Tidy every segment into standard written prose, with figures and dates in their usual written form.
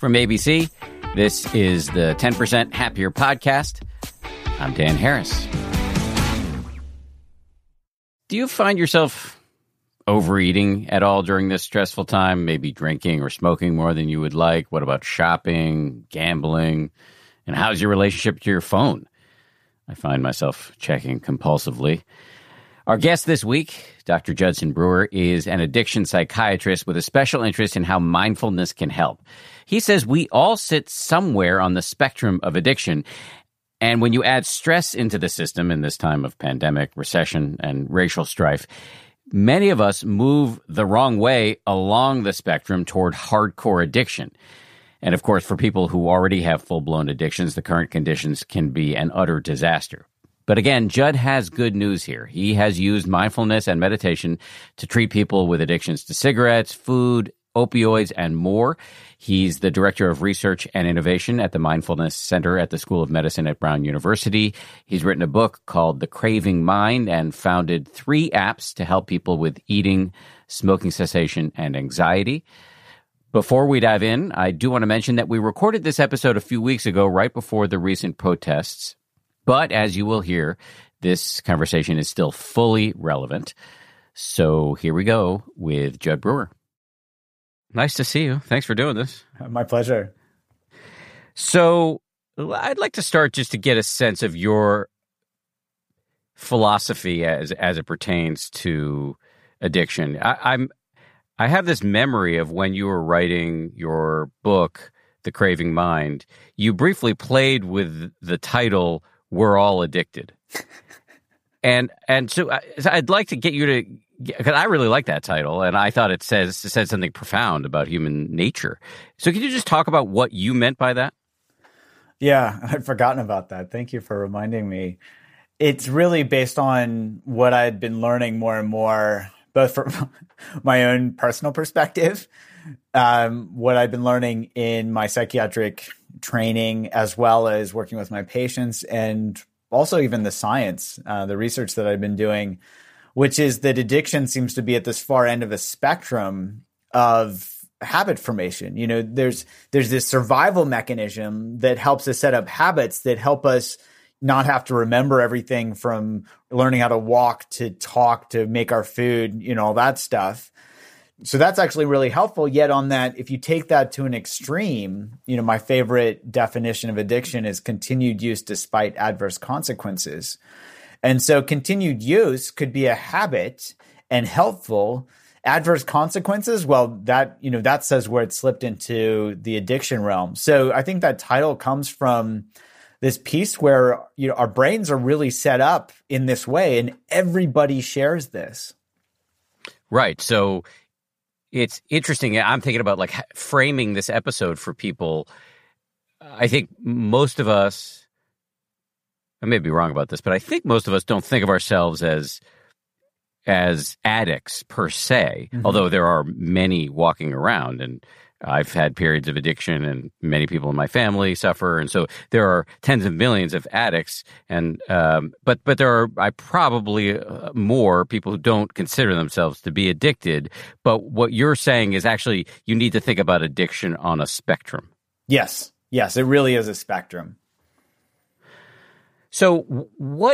From ABC, this is the 10% Happier Podcast. I'm Dan Harris. Do you find yourself overeating at all during this stressful time? Maybe drinking or smoking more than you would like? What about shopping, gambling? And how's your relationship to your phone? I find myself checking compulsively. Our guest this week, Dr. Judson Brewer, is an addiction psychiatrist with a special interest in how mindfulness can help. He says we all sit somewhere on the spectrum of addiction. And when you add stress into the system in this time of pandemic, recession, and racial strife, many of us move the wrong way along the spectrum toward hardcore addiction. And of course, for people who already have full-blown addictions, the current conditions can be an utter disaster. But again, Judd has good news here. He has used mindfulness and meditation to treat people with addictions to cigarettes, food, opioids, and more. He's the Director of Research and Innovation at the Mindfulness Center at the School of Medicine at Brown University. He's written a book called The Craving Mind and founded 3 apps to help people with eating, smoking cessation, and anxiety. Before we dive in, I do want to mention that we recorded this episode a few weeks ago, right before the recent protests. But as you will hear, this conversation is still fully relevant. So here we go with Judd Brewer. Nice to see you. Thanks for doing this. My pleasure. So I'd like to start just to get a sense of your philosophy as it pertains to addiction. I have this memory of when you were writing your book, The Craving Mind, you briefly played with the title, We're All Addicted. And so I'd like to get you to, because I really like that title, and I thought it said something profound about human nature. So could you just talk about what you meant by that? Yeah, I'd forgotten about that. Thank you for reminding me. It's really based on what I'd been learning more and more, both from my own personal perspective, what I've been learning in my psychiatric training, as well as working with my patients, and also even the science, the research that I've been doing, which is that addiction seems to be at this far end of a spectrum of habit formation. You know, there's this survival mechanism that helps us set up habits that help us not have to remember everything from learning how to walk to talk to make our food, you know, all that stuff. So that's actually really helpful. Yet on that, if you take that to an extreme, you know, my favorite definition of addiction is continued use despite adverse consequences. And so continued use could be a habit and helpful. Adverse consequences, well, that says where it slipped into the addiction realm. So I think that title comes from this piece where, you know, our brains are really set up in this way, and everybody shares this. Right. So it's interesting. I'm thinking about like framing this episode for people. I think most of us, I may be wrong about this, but I think most of us don't think of ourselves as addicts per se, although there are many walking around, and I've had periods of addiction, and many people in my family suffer, and so there are tens of millions of addicts, and but there are probably more people who don't consider themselves to be addicted. But what you're saying is actually you need to think about addiction on a spectrum. Yes, it really is a spectrum. So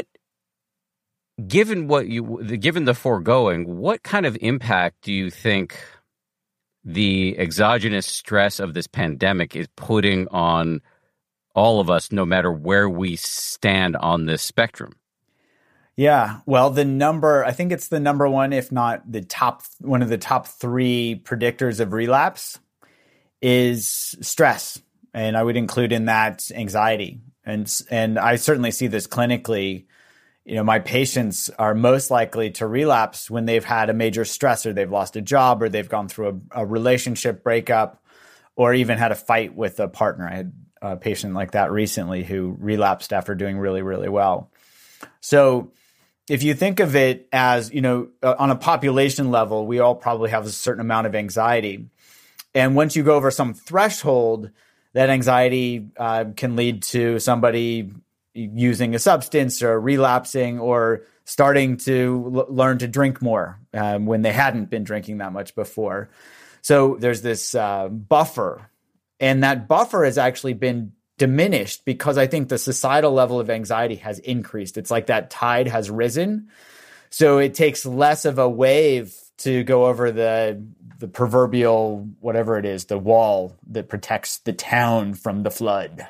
given the foregoing, what kind of impact do you think the exogenous stress of this pandemic is putting on all of us, no matter where we stand on this spectrum? Yeah, well, I think it's the number one, if not one of the top 3 predictors of relapse is stress. And I would include in that anxiety. And I certainly see this clinically. You know, my patients are most likely to relapse when they've had a major stressor. They've lost a job, or they've gone through a relationship breakup, or even had a fight with a partner. I had a patient like that recently who relapsed after doing really, really well. So if you think of it as, you know, on a population level, we all probably have a certain amount of anxiety. And once you go over some threshold, that anxiety can lead to somebody using a substance or relapsing or starting to learn to drink more when they hadn't been drinking that much before. So there's this buffer And that buffer has actually been diminished because I think the societal level of anxiety has increased. It's like that tide has risen. So it takes less of a wave to go over the proverbial, whatever it is, the wall that protects the town from the flood.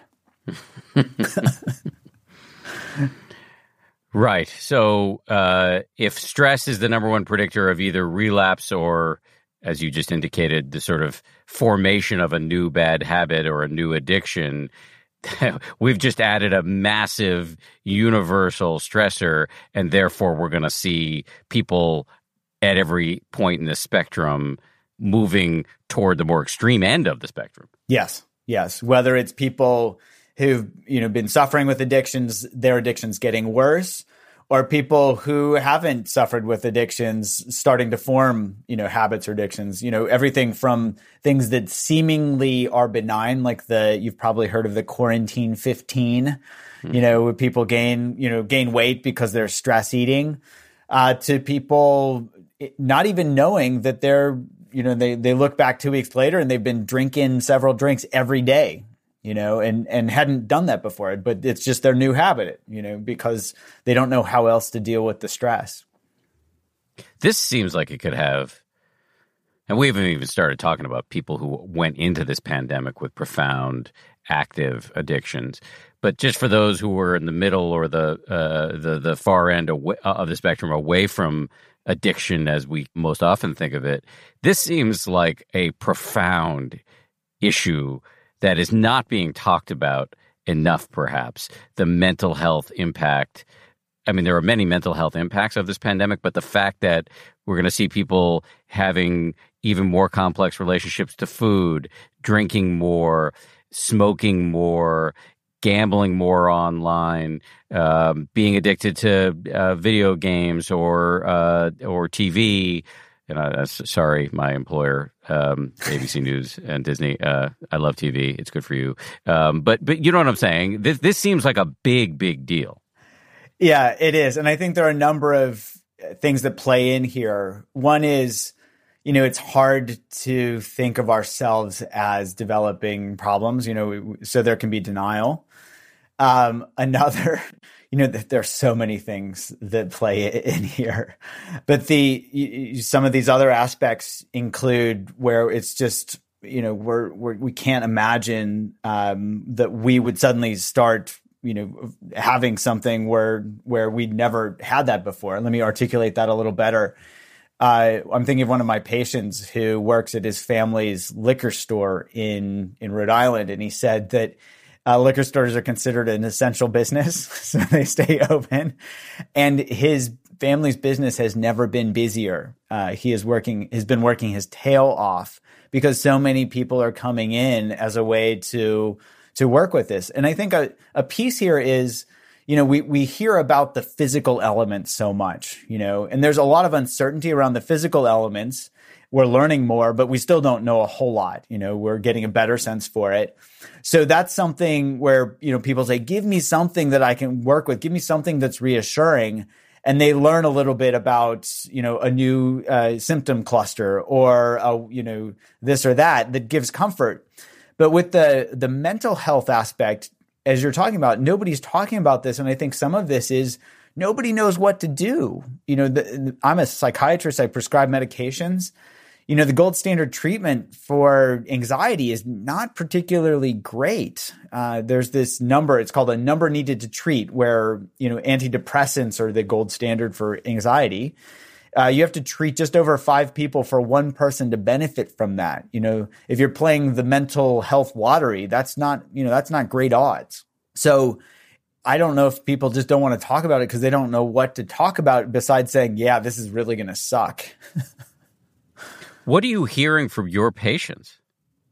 Right. So if stress is the number one predictor of either relapse or, as you just indicated, the sort of formation of a new bad habit or a new addiction, we've just added a massive universal stressor, and therefore we're going to see people at every point in the spectrum moving toward the more extreme end of the spectrum. Yes. Whether it's people who've been suffering with addictions, their addictions getting worse, or people who haven't suffered with addictions starting to form, habits or addictions, everything from things that seemingly are benign, like you've probably heard of the quarantine 15, where people gain weight because they're stress eating, to people not even knowing that they look back 2 weeks later and they've been drinking several drinks every day. And hadn't done that before, but it's just their new habit, because they don't know how else to deal with the stress. This seems like it could have, and we haven't even started talking about people who went into this pandemic with profound active addictions. But just for those who were in the middle or the far end of the spectrum, away from addiction as we most often think of it, this seems like a profound issue that is not being talked about enough, perhaps. The mental health impact. I mean, there are many mental health impacts of this pandemic, but the fact that we're going to see people having even more complex relationships to food, drinking more, smoking more, gambling more online, being addicted to video games or TV. And sorry, my employer, ABC News and Disney. I love TV; it's good for you. But you know what I'm saying. This seems like a big deal. Yeah, it is, and I think there are a number of things that play in here. One is, it's hard to think of ourselves as developing problems. So there can be denial. Another. There are so many things that play in here, but some of these other aspects include where it's just, we can't imagine that we would suddenly start, having something where we'd never had that before. Let me articulate that a little better. I'm thinking of one of my patients who works at his family's liquor store in Rhode Island, and he said that liquor stores are considered an essential business, so they stay open. And his family's business has never been busier. He has been working his tail off because so many people are coming in as a way to work with this. And I think a piece here is, we hear about the physical elements so much, and there's a lot of uncertainty around the physical elements. We're learning more, but we still don't know a whole lot. We're getting a better sense for it. So that's something where, people say, give me something that I can work with. Give me something that's reassuring. And they learn a little bit about, a new symptom cluster or, this or that gives comfort. But with the mental health aspect, as you're talking about, nobody's talking about this. And I think some of this is nobody knows what to do. I'm a psychiatrist. I prescribe medications. The gold standard treatment for anxiety is not particularly great. There's this number, it's called a number needed to treat, where, antidepressants are the gold standard for anxiety. You have to treat just over 5 people for one person to benefit from that. If you're playing the mental health lottery, that's not great odds. So I don't know if people just don't want to talk about it because they don't know what to talk about besides saying, yeah, this is really going to suck. What are you hearing from your patients?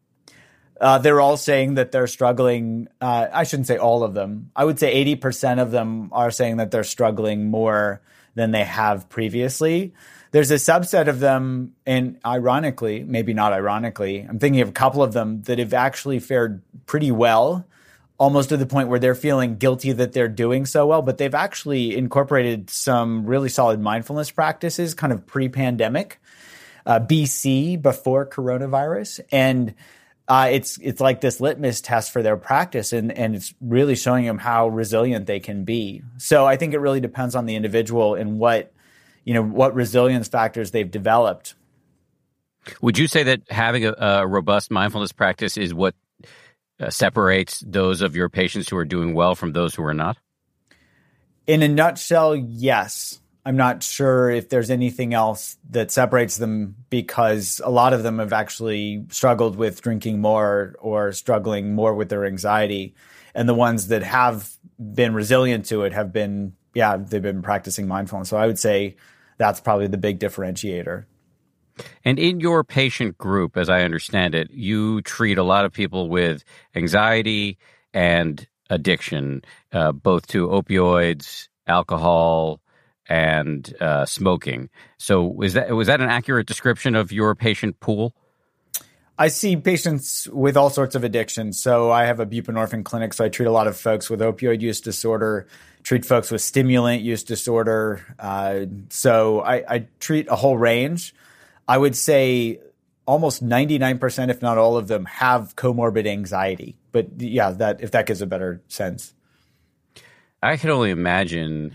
They're all saying that they're struggling. I shouldn't say all of them. I would say 80% of them are saying that they're struggling more than they have previously. There's a subset of them, and ironically, maybe not ironically, I'm thinking of a couple of them that have actually fared pretty well, almost to the point where they're feeling guilty that they're doing so well, but they've actually incorporated some really solid mindfulness practices kind of pre-pandemic. BC, before coronavirus. And it's like this litmus test for their practice, and it's really showing them how resilient they can be. So I think it really depends on the individual and what resilience factors they've developed. Would you say that having a robust mindfulness practice is what separates those of your patients who are doing well from those who are not? In a nutshell, yes. I'm not sure if there's anything else that separates them, because a lot of them have actually struggled with drinking more or struggling more with their anxiety. And the ones that have been resilient to it have been, they've been practicing mindfulness. So I would say that's probably the big differentiator. And in your patient group, as I understand it, you treat a lot of people with anxiety and addiction, both to opioids, alcohol, and smoking. So was that an accurate description of your patient pool? I see patients with all sorts of addictions. So I have a buprenorphine clinic, so I treat a lot of folks with opioid use disorder, treat folks with stimulant use disorder. So I treat a whole range. I would say almost 99%, if not all of them, have comorbid anxiety. But if that gives a better sense. I can only imagine,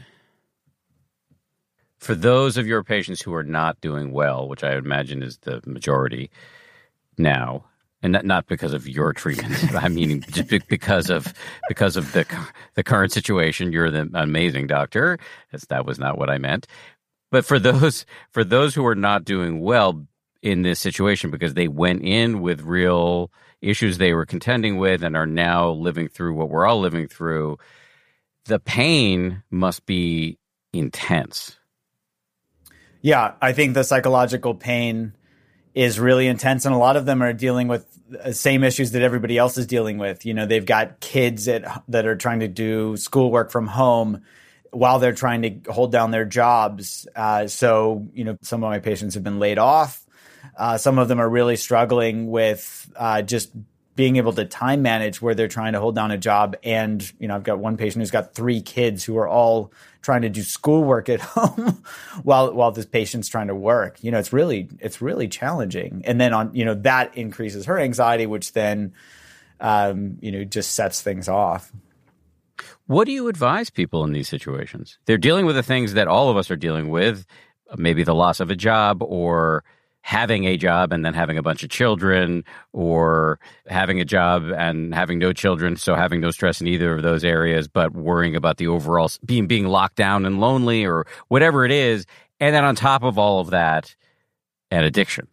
for those of your patients who are not doing well, which I imagine is the majority now, and not because of your treatment, I mean just because of the current situation. You're the amazing doctor. That was not what I meant. But for those who are not doing well in this situation because they went in with real issues they were contending with and are now living through what we're all living through, the pain must be intense. Yeah, I think the psychological pain is really intense, and a lot of them are dealing with the same issues that everybody else is dealing with. You know, they've got kids that are trying to do schoolwork from home while they're trying to hold down their jobs. So, some of my patients have been laid off. Some of them are really struggling with just being able to time manage where they're trying to hold down a job. And, I've got one patient who's got 3 kids who are all trying to do schoolwork at home while this patient's trying to work. It's really challenging. And then that increases her anxiety, which then, just sets things off. What do you advise people in these situations? They're dealing with the things that all of us are dealing with, maybe the loss of a job, or having a job and then having a bunch of children, or having a job and having no children, so having no stress in either of those areas, but worrying about the overall being locked down and lonely, or whatever it is. And then on top of all of that, an addiction.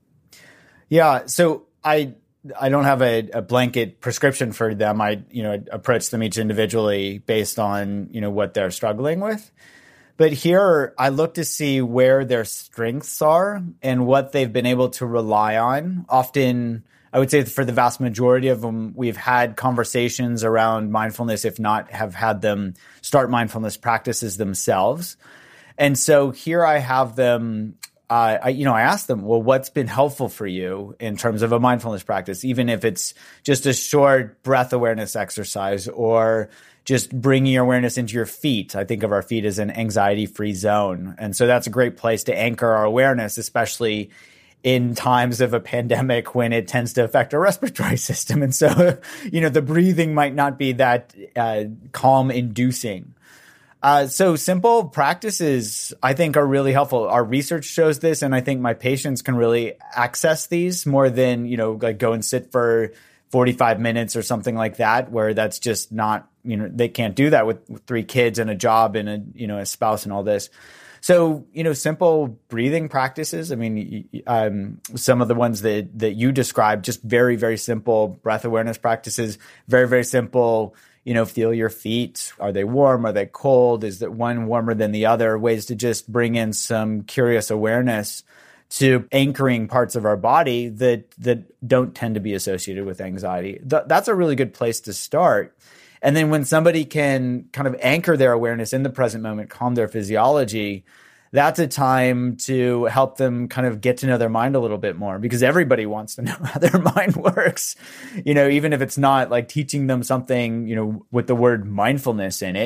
Yeah. So I don't have a blanket prescription for them. I approach them each individually based on, what they're struggling with. But here I look to see where their strengths are and what they've been able to rely on. Often, I would say for the vast majority of them, we've had conversations around mindfulness, if not have had them start mindfulness practices themselves. And so here I have them, I ask them, well, what's been helpful for you in terms of a mindfulness practice, even if it's just a short breath awareness exercise or just bringing your awareness into your feet. I think of our feet as an anxiety-free zone. And so that's a great place to anchor our awareness, especially in times of a pandemic when it tends to affect our respiratory system. And so, the breathing might not be that calm inducing. So simple practices, I think, are really helpful. Our research shows this, and I think my patients can really access these more than, like go and sit for 45 minutes or something like that, where that's just not, they can't do that with 3 kids and a job and a spouse and all this. So, simple breathing practices. I mean, some of the ones that you described, just very, very simple breath awareness practices, very, very simple. Feel your feet. Are they warm? Are they cold? Is that one warmer than the other? Ways to just bring in some curious awareness to anchoring parts of our body that don't tend to be associated with anxiety. That's a really good place to start. And then when somebody can kind of anchor their awareness in the present moment, calm their physiology, that's a time to help them kind of get to know their mind a little bit more, because everybody wants to know how their mind works, even if it's not like teaching them something, with the word mindfulness in it.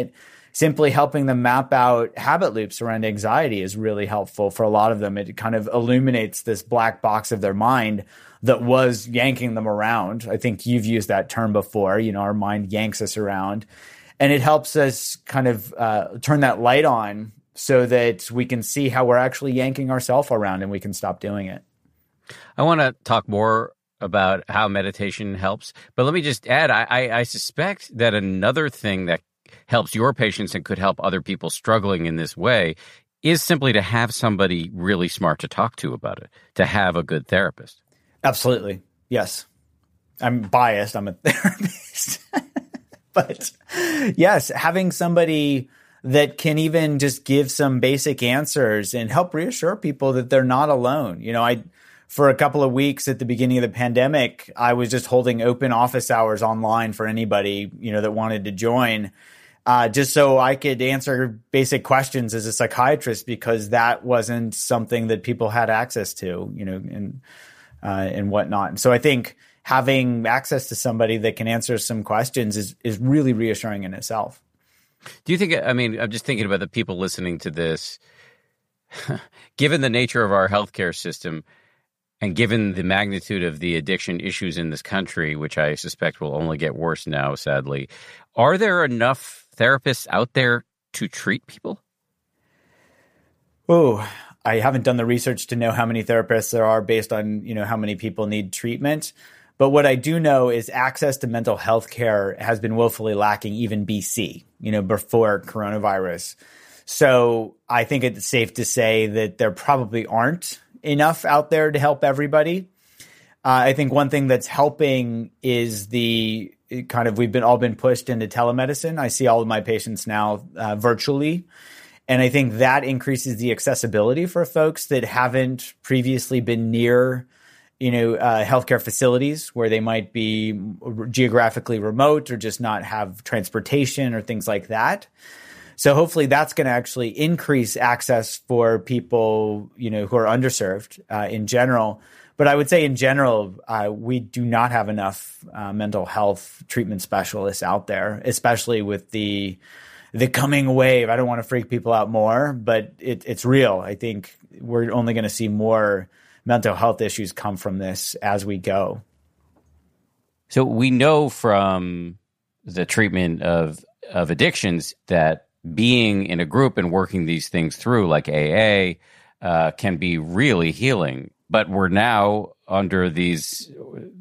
simply helping them map out habit loops around anxiety is really helpful for a lot of them. It kind of illuminates this black box of their mind that was yanking them around. I think you've used that term before. Our mind yanks us around, and it helps us kind of turn that light on so that we can see how we're actually yanking ourselves around and we can stop doing it. I want to talk more about how meditation helps, but let me just add, I suspect that another thing that helps your patients and could help other people struggling in this way is simply to have somebody really smart to talk to about it, to have a good therapist. Absolutely. Yes. I'm biased. I'm a therapist. But yes, having somebody that can even just give some basic answers and help reassure people that they're not alone. For a couple of weeks at the beginning of the pandemic, I was just holding open office hours online for anybody, that wanted to join, just so I could answer basic questions as a psychiatrist, because that wasn't something that people had access to, and whatnot. And so I think having access to somebody that can answer some questions is really reassuring in itself. Do you think, I'm just thinking about the people listening to this, given the nature of our healthcare system and given the magnitude of the addiction issues in this country, which I suspect will only get worse now, sadly, are there enough therapists out there to treat people? Oh, I haven't done the research to know how many therapists there are based on, how many people need treatment. But what I do know is access to mental health care has been woefully lacking even BC, before coronavirus. So I think it's safe to say that there probably aren't enough out there to help everybody. I think one thing that's helping is we've all been pushed into telemedicine. I see all of my patients now virtually. And I think that increases the accessibility for folks that haven't previously been near, healthcare facilities where they might be geographically remote or just not have transportation or things like that. So hopefully that's going to actually increase access for people, who are underserved in general. But I would say in general, we do not have enough mental health treatment specialists out there, especially with the coming wave. I don't want to freak people out more, but it's real. I think we're only going to see more mental health issues come from this as we go. So we know from the treatment of addictions that being in a group and working these things through, like AA, can be really healing. But we're now under these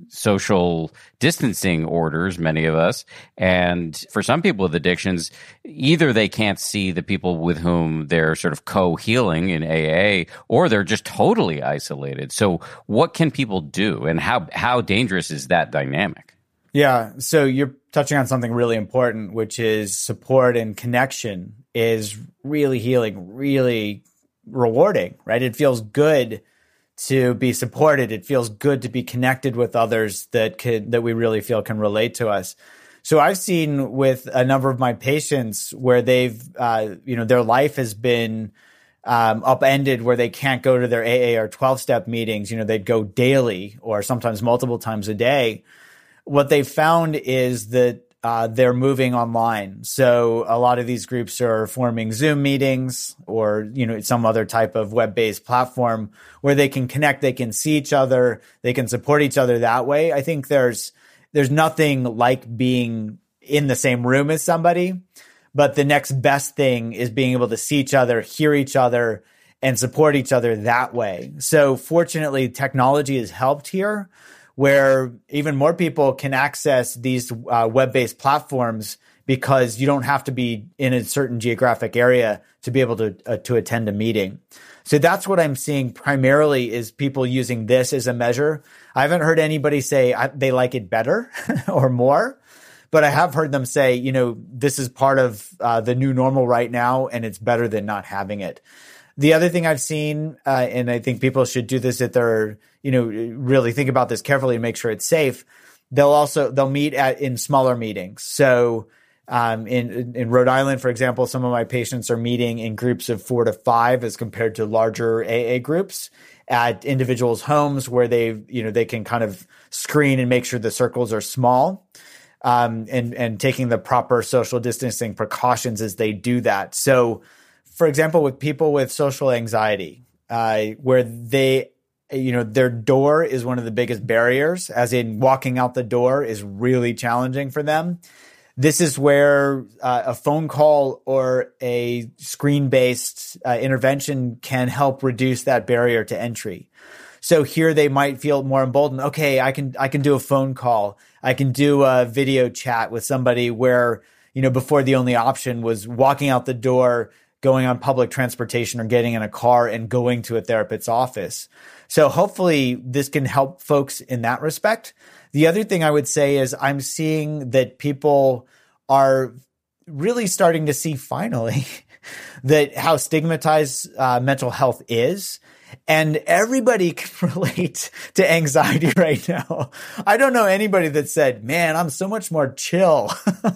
social distancing orders, many of us. And for some people with addictions, either they can't see the people with whom they're sort of co-healing in AA, or they're just totally isolated. So what can people do, and how dangerous is that dynamic? Yeah. So you're touching on something really important, which is support and connection is really healing, really rewarding, right? It feels good to be supported. It feels good to be connected with others that we really feel can relate to us. So I've seen with a number of my patients where they've, their life has been upended, where they can't go to their AA or 12-step meetings. They'd go daily or sometimes multiple times a day. What they've found is that they're moving online. So a lot of these groups are forming Zoom meetings or, some other type of web-based platform where they can connect, they can see each other, they can support each other that way. I think there's nothing like being in the same room as somebody, but the next best thing is being able to see each other, hear each other, and support each other that way. So fortunately, technology has helped here, where even more people can access these web-based platforms because you don't have to be in a certain geographic area to be able to attend a meeting. So that's what I'm seeing primarily is people using this as a measure. I haven't heard anybody say they like it better or more, but I have heard them say, this is part of the new normal right now, and it's better than not having it. The other thing I've seen, and I think people should do this if they're, really think about this carefully and make sure it's safe. They'll meet in smaller meetings. So, in Rhode Island, for example, some of my patients are meeting in groups of 4 to 5 as compared to larger AA groups at individuals' homes where they can kind of screen and make sure the circles are small. and taking the proper social distancing precautions as they do that. So, for example, with people with social anxiety, where their door is one of the biggest barriers, as in walking out the door is really challenging for them. This is where a phone call or a screen-based intervention can help reduce that barrier to entry. So here they might feel more emboldened. Okay, I can do a phone call. I can do a video chat with somebody where, before the only option was walking out the door, going on public transportation or getting in a car and going to a therapist's office. So hopefully this can help folks in that respect. The other thing I would say is I'm seeing that people are really starting to see finally that how stigmatized mental health is. And everybody can relate to anxiety right now. I don't know anybody that said, man, I'm so much more chill.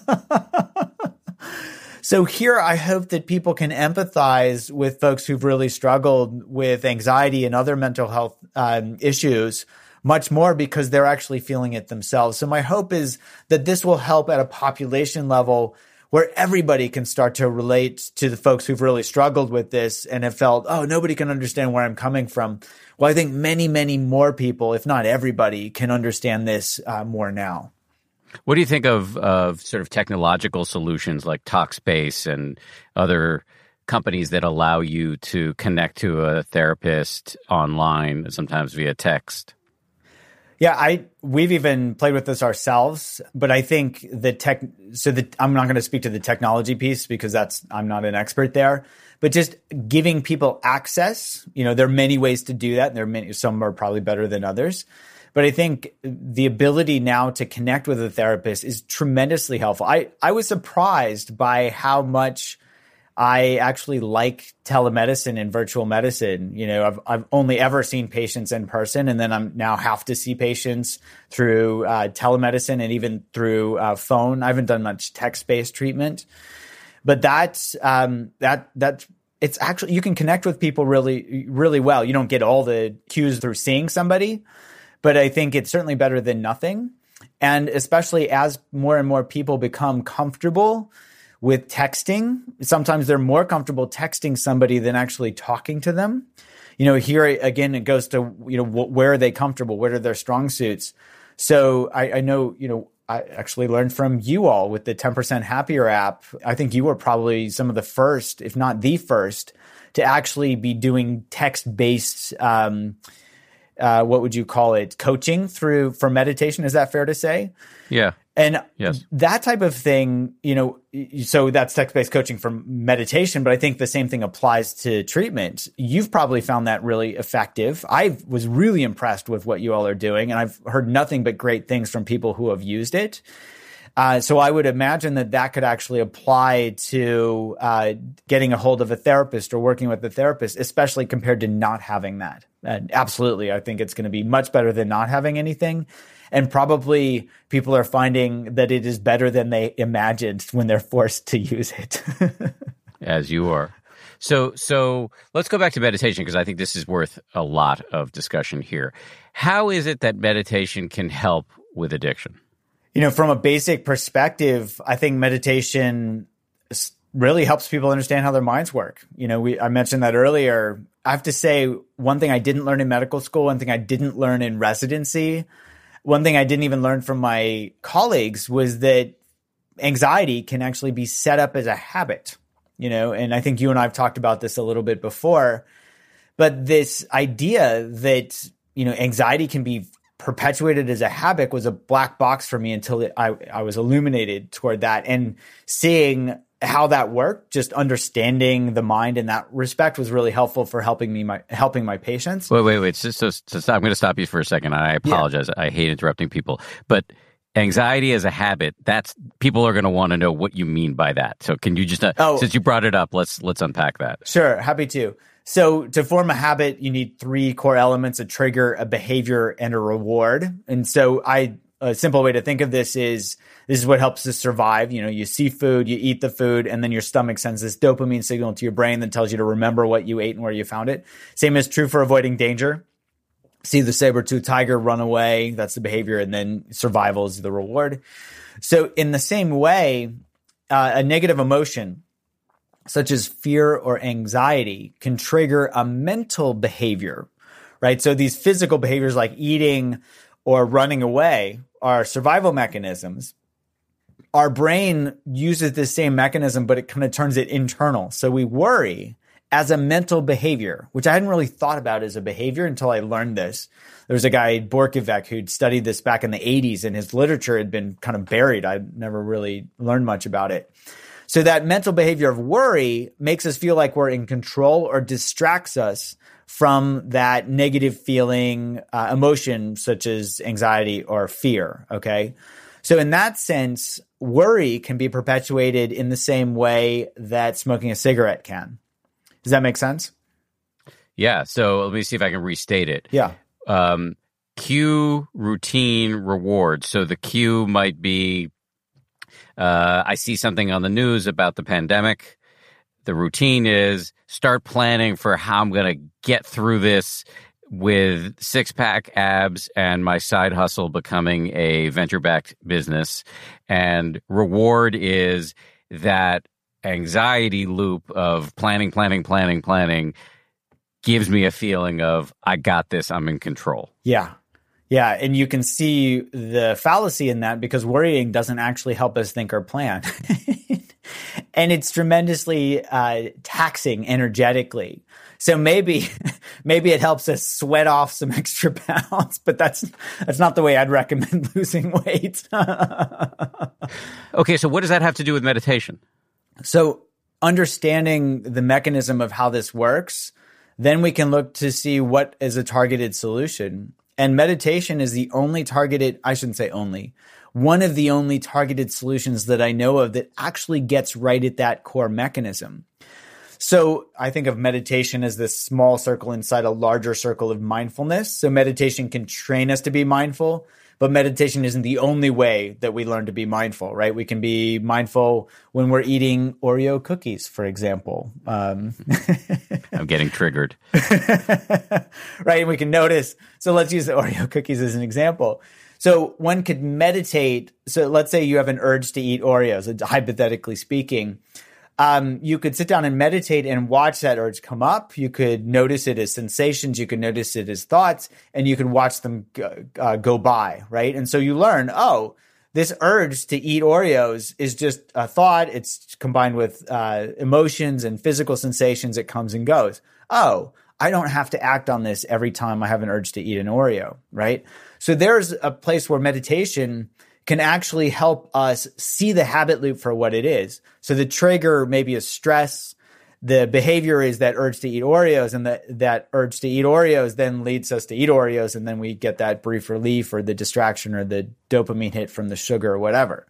So here, I hope that people can empathize with folks who've really struggled with anxiety and other mental health issues much more because they're actually feeling it themselves. So my hope is that this will help at a population level where everybody can start to relate to the folks who've really struggled with this and have felt, oh, nobody can understand where I'm coming from. Well, I think many, many more people, if not everybody, can understand this more now. What do you think of sort of technological solutions like Talkspace and other companies that allow you to connect to a therapist online, sometimes via text? Yeah, we've even played with this ourselves, but I think I'm not going to speak to the technology piece because I'm not an expert there, but just giving people access, there are many ways to do that. And some are probably better than others. But I think the ability now to connect with a therapist is tremendously helpful. I was surprised by how much I actually like telemedicine and virtual medicine. I've only ever seen patients in person, and then I'm now have to see patients through telemedicine and even through phone. I haven't done much text-based treatment, but that's it's actually, you can connect with people really, really well. You don't get all the cues through seeing somebody, but I think it's certainly better than nothing. And especially as more and more people become comfortable with texting, sometimes they're more comfortable texting somebody than actually talking to them. Here again, it goes to, where are they comfortable? What are their strong suits? So I know, I actually learned from you all with the 10% Happier app. I think you were probably some of the first, if not the first, to actually be doing text-based what would you call it? Coaching for meditation. Is that fair to say? Yeah. And yes, that type of thing, so that's text-based coaching for meditation, but I think the same thing applies to treatment. You've probably found that really effective. I was really impressed with what you all are doing, and I've heard nothing but great things from people who have used it. So I would imagine that could actually apply to getting a hold of a therapist or working with a therapist, especially compared to not having that. And absolutely, I think it's going to be much better than not having anything. And probably people are finding that it is better than they imagined when they're forced to use it. As you are. So let's go back to meditation, because I think this is worth a lot of discussion here. How is it that meditation can help with addiction? From a basic perspective, I think meditation really helps people understand how their minds work. I mentioned that earlier. I have to say, one thing I didn't learn in medical school, one thing I didn't learn in residency, one thing I didn't even learn from my colleagues was that anxiety can actually be set up as a habit, and I think you and I have talked about this a little bit before, but this idea that, anxiety can be perpetuated as a habit was a black box for me until I was illuminated toward that, and seeing how that worked, just understanding the mind in that respect was really helpful for helping my patients. Wait. So I'm going to stop you for a second. I apologize. Yeah. I hate interrupting people, but anxiety as a habit, people are going to want to know what you mean by that. So can you just, since you brought it up, let's unpack that. Sure. Happy to. So to form a habit, you need 3 core elements: a trigger, a behavior, and a reward. And so a simple way to think of this is what helps us survive. You see food, you eat the food, and then your stomach sends this dopamine signal to your brain that tells you to remember what you ate and where you found it. Same is true for avoiding danger. see the saber-toothed tiger run away. That's the behavior. And then survival is the reward. So in the same way, a negative emotion such as fear or anxiety can trigger a mental behavior, right? So these physical behaviors like eating or running away are survival mechanisms. Our brain uses this same mechanism, but it kind of turns it internal. So we worry as a mental behavior, which I hadn't really thought about as a behavior until I learned this. There was a guy, Borkovec, who'd studied this back in the 80s, and his literature had been kind of buried. I'd never really learned much about it. So that mental behavior of worry makes us feel like we're in control or distracts us from that negative feeling, emotion such as anxiety or fear, okay? So in that sense, worry can be perpetuated in the same way that smoking a cigarette can. Does that make sense? Yeah. So let me see if I can restate it. Yeah. Cue, routine, reward. So the cue might be, I see something on the news about the pandemic. The routine is start planning for how I'm going to get through this with six-pack abs and my side hustle becoming a venture-backed business. And reward is that anxiety loop of planning gives me a feeling of, I got this, I'm in control. Yeah. Yeah. And you can see the fallacy in that because worrying doesn't actually help us think or plan. And it's tremendously taxing energetically. So maybe it helps us sweat off some extra pounds, but that's not the way I'd recommend losing weight. Okay, so what does that have to do with meditation? So understanding the mechanism of how this works, then we can look to see what is a targeted solution. And meditation is the only targeted, I shouldn't say only, one of the only targeted solutions that I know of that actually gets right at that core mechanism. So I think of meditation as this small circle inside a larger circle of mindfulness. So meditation can train us to be mindful, but meditation isn't the only way that we learn to be mindful, right? We can be mindful when we're eating Oreo cookies, for example. I'm getting triggered. Right? And we can notice. So let's use the Oreo cookies as an example. So one could meditate. So let's say you have an urge to eat Oreos, hypothetically speaking. You could sit down and meditate and watch that urge come up. You could notice it as sensations. You could notice it as thoughts, and you could watch them go by, right? And so you learn, oh, this urge to eat Oreos is just a thought. It's combined with emotions and physical sensations. It comes and goes. Oh, I don't have to act on this every time I have an urge to eat an Oreo, right? So there's a place where meditation can actually help us see the habit loop for what it is. So the trigger maybe is stress. The behavior is that urge to eat Oreos, and that urge to eat Oreos then leads us to eat Oreos, and then we get that brief relief or the distraction or the dopamine hit from the sugar or whatever.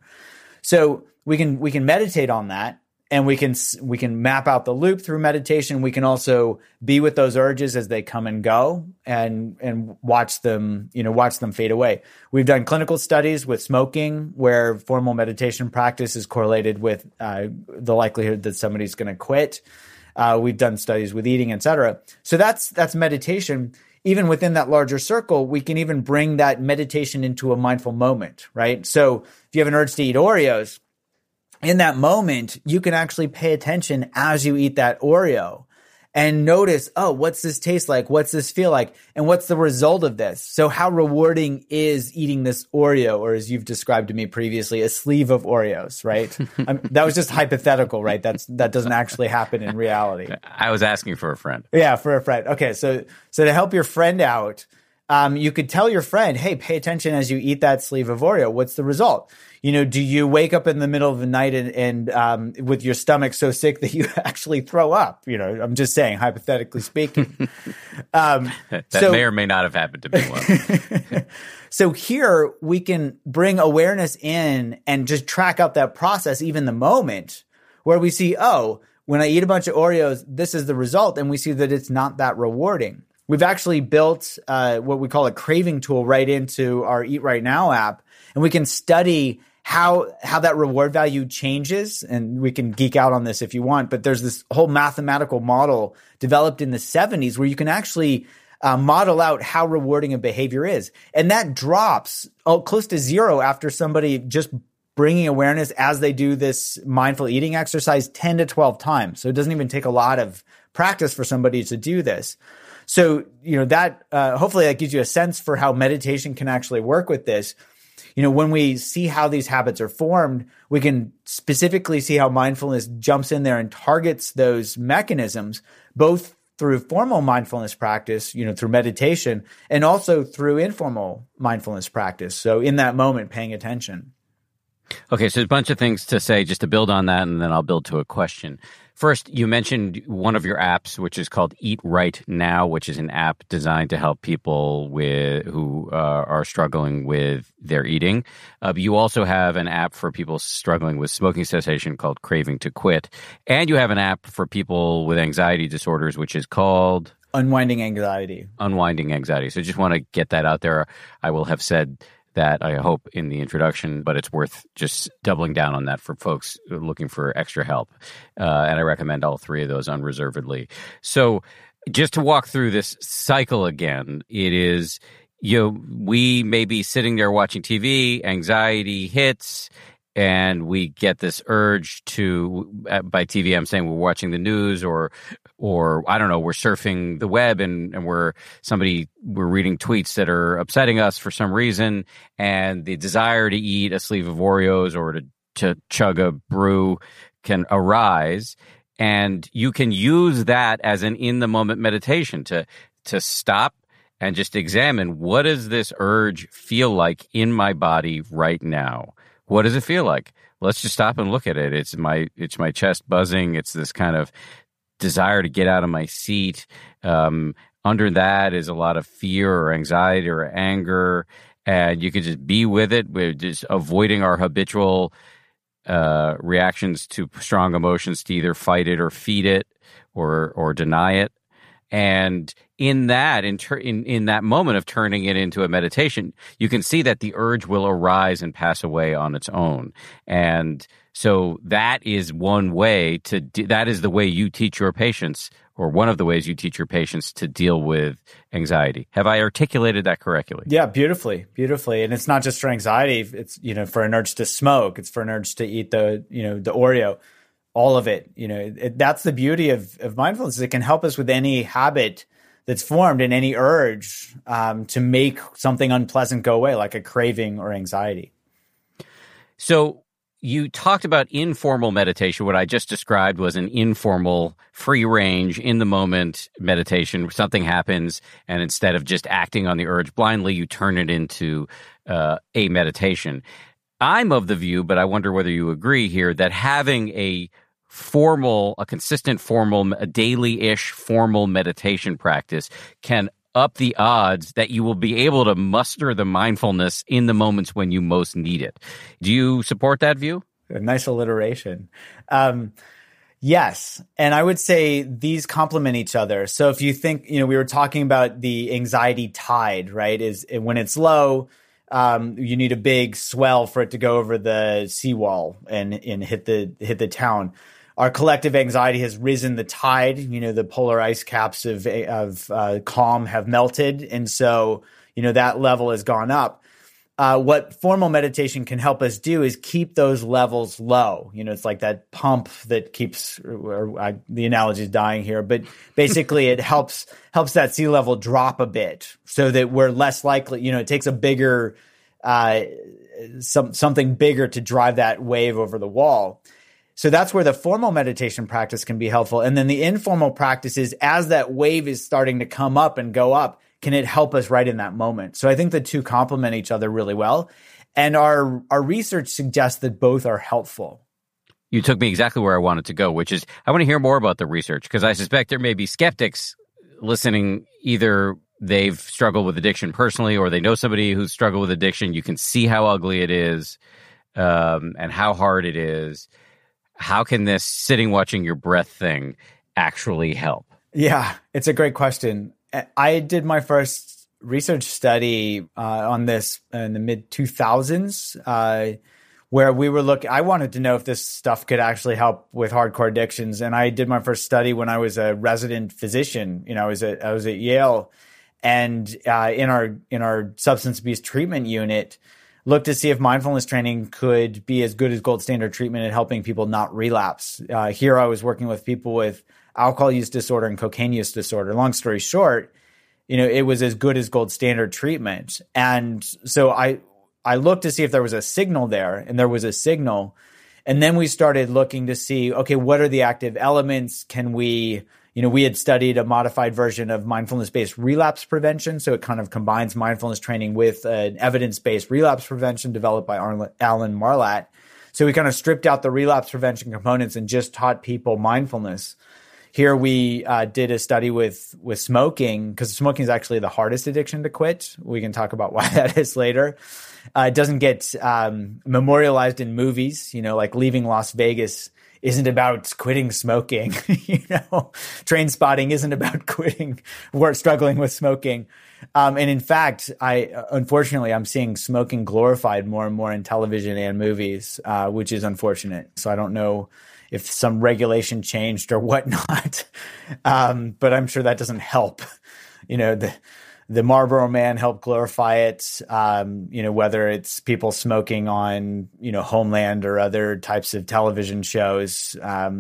So we can meditate on that, and we can map out the loop through meditation. We can also be with those urges as they come and go, and watch them fade away. We've done clinical studies with smoking where formal meditation practice is correlated with the likelihood that somebody's going to quit. We've done studies with eating, et cetera. So that's meditation. Even within that larger circle, we can even bring that meditation into a mindful moment, right? So if you have an urge to eat Oreos, in that moment, you can actually pay attention as you eat that Oreo and notice, oh, what's this taste like? What's this feel like? And what's the result of this? So how rewarding is eating this Oreo, or as you've described to me previously, a sleeve of Oreos, right? That was just hypothetical, right? That doesn't actually happen in reality. I was asking for a friend. Yeah, for a friend. Okay, so to help your friend out, you could tell your friend, hey, pay attention as you eat that sleeve of Oreo. What's the result? Do you wake up in the middle of the night and with your stomach so sick that you actually throw up? I'm just saying, hypothetically speaking. That may or may not have happened to me once. So here we can bring awareness in and just track out that process, even the moment where we see, oh, when I eat a bunch of Oreos, this is the result. And we see that it's not that rewarding. We've actually built what we call a craving tool right into our Eat Right Now app, and we can study how that reward value changes. And we can geek out on this if you want, but there's this whole mathematical model developed in the 70s where you can actually model out how rewarding a behavior is. And that drops close to zero after somebody just bringing awareness as they do this mindful eating exercise 10 to 12 times. So it doesn't even take a lot of practice for somebody to do this. So, that hopefully that gives you a sense for how meditation can actually work with this. When we see how these habits are formed, we can specifically see how mindfulness jumps in there and targets those mechanisms, both through formal mindfulness practice, through meditation, and also through informal mindfulness practice. So in that moment, paying attention. Okay, so there's a bunch of things to say just to build on that, and then I'll build to a question. First, you mentioned one of your apps, which is called Eat Right Now, which is an app designed to help people who are struggling with their eating. You also have an app for people struggling with smoking cessation called Craving to Quit. And you have an app for people with anxiety disorders, which is called Unwinding Anxiety. Unwinding Anxiety. So just want to get that out there. I will have said that, I hope, in the introduction, but it's worth just doubling down on that for folks looking for extra help. And I recommend all three of those unreservedly. So just to walk through this cycle again, it is, we may be sitting there watching TV, anxiety hits, and we get this urge to, by TV, I'm saying we're watching the news or I don't know, we're surfing the web and we're reading tweets that are upsetting us for some reason, and the desire to eat a sleeve of Oreos or to chug a brew can arise. And you can use that as an in-the-moment meditation to stop and just examine, what does this urge feel like in my body right now? What does it feel like? Let's just stop and look at it. It's my chest buzzing. It's this kind of desire to get out of my seat. Under that is a lot of fear or anxiety or anger. And you could just be with it. We're just avoiding our habitual reactions to strong emotions to either fight it or feed it or deny it. And in that, in that moment of turning it into a meditation, you can see that the urge will arise and pass away on its own. And so that is one way that is the way you teach your patients, or one of the ways you teach your patients to deal with anxiety. Have I articulated that correctly? Yeah, beautifully. And it's not just for anxiety. It's, for an urge to smoke. It's for an urge to eat the Oreo. All of it, that's the beauty of mindfulness. It can help us with any habit that's formed and any urge to make something unpleasant go away, like a craving or anxiety. So you talked about informal meditation. What I just described was an informal, free range, in the moment meditation. Something happens, and instead of just acting on the urge blindly, you turn it into a meditation. I'm of the view, but I wonder whether you agree here, that having a consistent formal, a daily-ish formal meditation practice can up the odds that you will be able to muster the mindfulness in the moments when you most need it. Do you support that view? A nice alliteration. Yes. And I would say these complement each other. So if you think, we were talking about the anxiety tide, right? Is when it's low, you need a big swell for it to go over the seawall and hit the town. Our collective anxiety has risen. The tide, the polar ice caps of calm have melted, and so that level has gone up. What formal meditation can help us do is keep those levels low. It's like that pump that keeps. The analogy is dying here, but basically it helps that sea level drop a bit so that we're less likely. It takes a bigger something bigger to drive that wave over the wall. So that's where the formal meditation practice can be helpful. And then the informal practices, as that wave is starting to come up and go up, can it help us right in that moment? So I think the two complement each other really well. And our research suggests that both are helpful. You took me exactly where I wanted to go, which is I want to hear more about the research, because I suspect there may be skeptics listening. Either they've struggled with addiction personally, or they know somebody who's struggled with addiction. You can see how ugly it is and how hard it is. How can this sitting watching your breath thing actually help? Yeah, it's a great question. I did my first research study on this in the mid-2000s, where we were I wanted to know if this stuff could actually help with hardcore addictions. And I did my first study when I was a resident physician. I was at Yale. and in our substance abuse treatment unit, looked to see if mindfulness training could be as good as gold standard treatment at helping people not relapse. Here I was working with people with alcohol use disorder and cocaine use disorder. Long story short, it was as good as gold standard treatment. And so I looked to see if there was a signal there, and there was a signal. And then we started looking to see, okay, what are the active elements? Can we had studied a modified version of mindfulness-based relapse prevention. So it kind of combines mindfulness training with an evidence-based relapse prevention developed by Alan Marlatt. So we kind of stripped out the relapse prevention components and just taught people mindfulness. Here we did a study with smoking, because smoking is actually the hardest addiction to quit. We can talk about why that is later. It doesn't get memorialized in movies, like Leaving Las Vegas isn't about quitting smoking. Train Spotting isn't about quitting or struggling with smoking. And in fact, unfortunately, I'm seeing smoking glorified more and more in television and movies, which is unfortunate. So I don't know if some regulation changed or whatnot. But I'm sure that doesn't help. The Marlboro Man helped glorify it, whether it's people smoking on, Homeland or other types of television shows,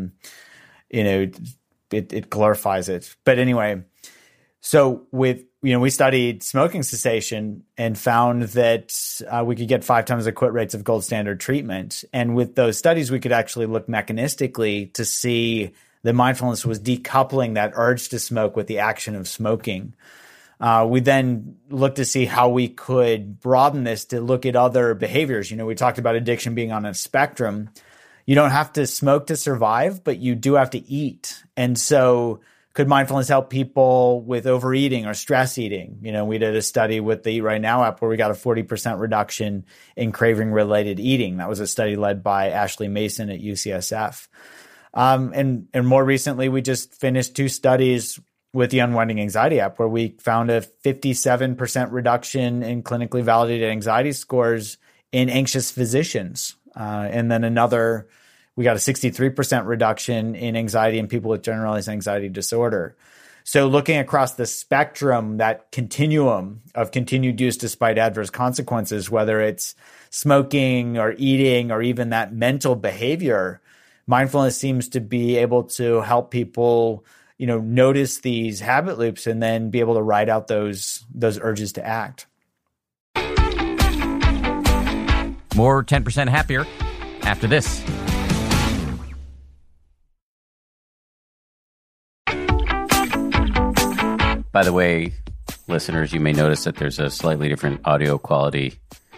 it glorifies it. But anyway, so we studied smoking cessation and found that we could get 5 times the quit rates of gold standard treatment. And with those studies, we could actually look mechanistically to see that mindfulness was decoupling that urge to smoke with the action of smoking. We then looked to see how we could broaden this to look at other behaviors. We talked about addiction being on a spectrum. You don't have to smoke to survive, but you do have to eat. And so could mindfulness help people with overeating or stress eating? We did a study with the Eat Right Now app where we got a 40% reduction in craving-related eating. That was a study led by Ashley Mason at UCSF. And more recently, we just finished 2 studies with the Unwinding Anxiety app, where we found a 57% reduction in clinically validated anxiety scores in anxious physicians. And then we got a 63% reduction in anxiety in people with generalized anxiety disorder. So looking across the spectrum, that continuum of continued use despite adverse consequences, whether it's smoking or eating or even that mental behavior, mindfulness seems to be able to help people notice these habit loops and then be able to ride out those urges to act. More 10% happier after this. By the way, listeners, you may notice that there's a slightly different audio quality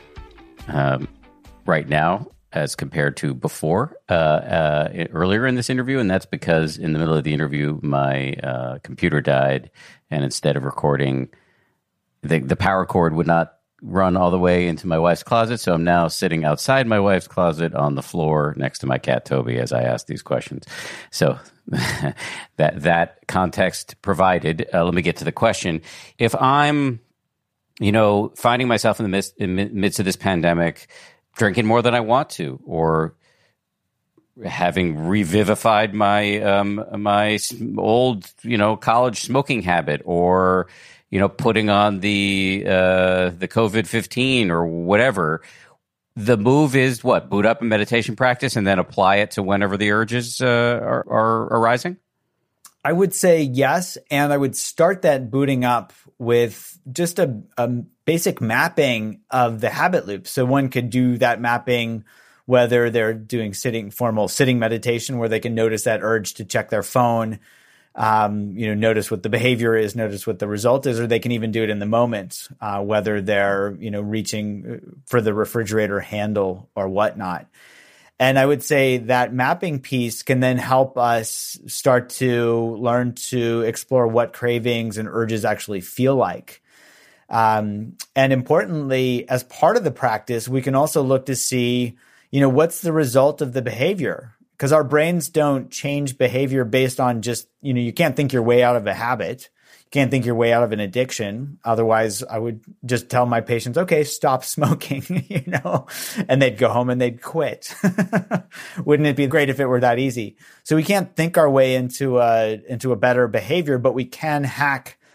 right now as compared to before, earlier in this interview. And that's because in the middle of the interview, my computer died. And instead of recording, the power cord would not run all the way into my wife's closet. So I'm now sitting outside my wife's closet on the floor next to my cat, Toby, as I ask these questions. So that context provided, let me get to the question. If I'm, finding myself in the midst of this pandemic, drinking more than I want to, or having revivified my my old college smoking habit, or putting on the COVID-15 or whatever, the move is what? Boot up a meditation practice and then apply it to whenever the urges are arising? I would say yes, and I would start that booting up with just a basic mapping of the habit loop. So one could do that mapping whether they're doing formal sitting meditation, where they can notice that urge to check their phone, notice what the behavior is, notice what the result is, or they can even do it in the moment, whether they're, reaching for the refrigerator handle or whatnot. And I would say that mapping piece can then help us start to learn to explore what cravings and urges actually feel like. And importantly, as part of the practice, we can also look to see, what's the result of the behavior? Because our brains don't change behavior based on just, you can't think your way out of a habit. You can't think your way out of an addiction. Otherwise, I would just tell my patients, okay, stop smoking, and they'd go home and they'd quit. Wouldn't it be great if it were that easy? So we can't think our way into a better behavior, but we can hack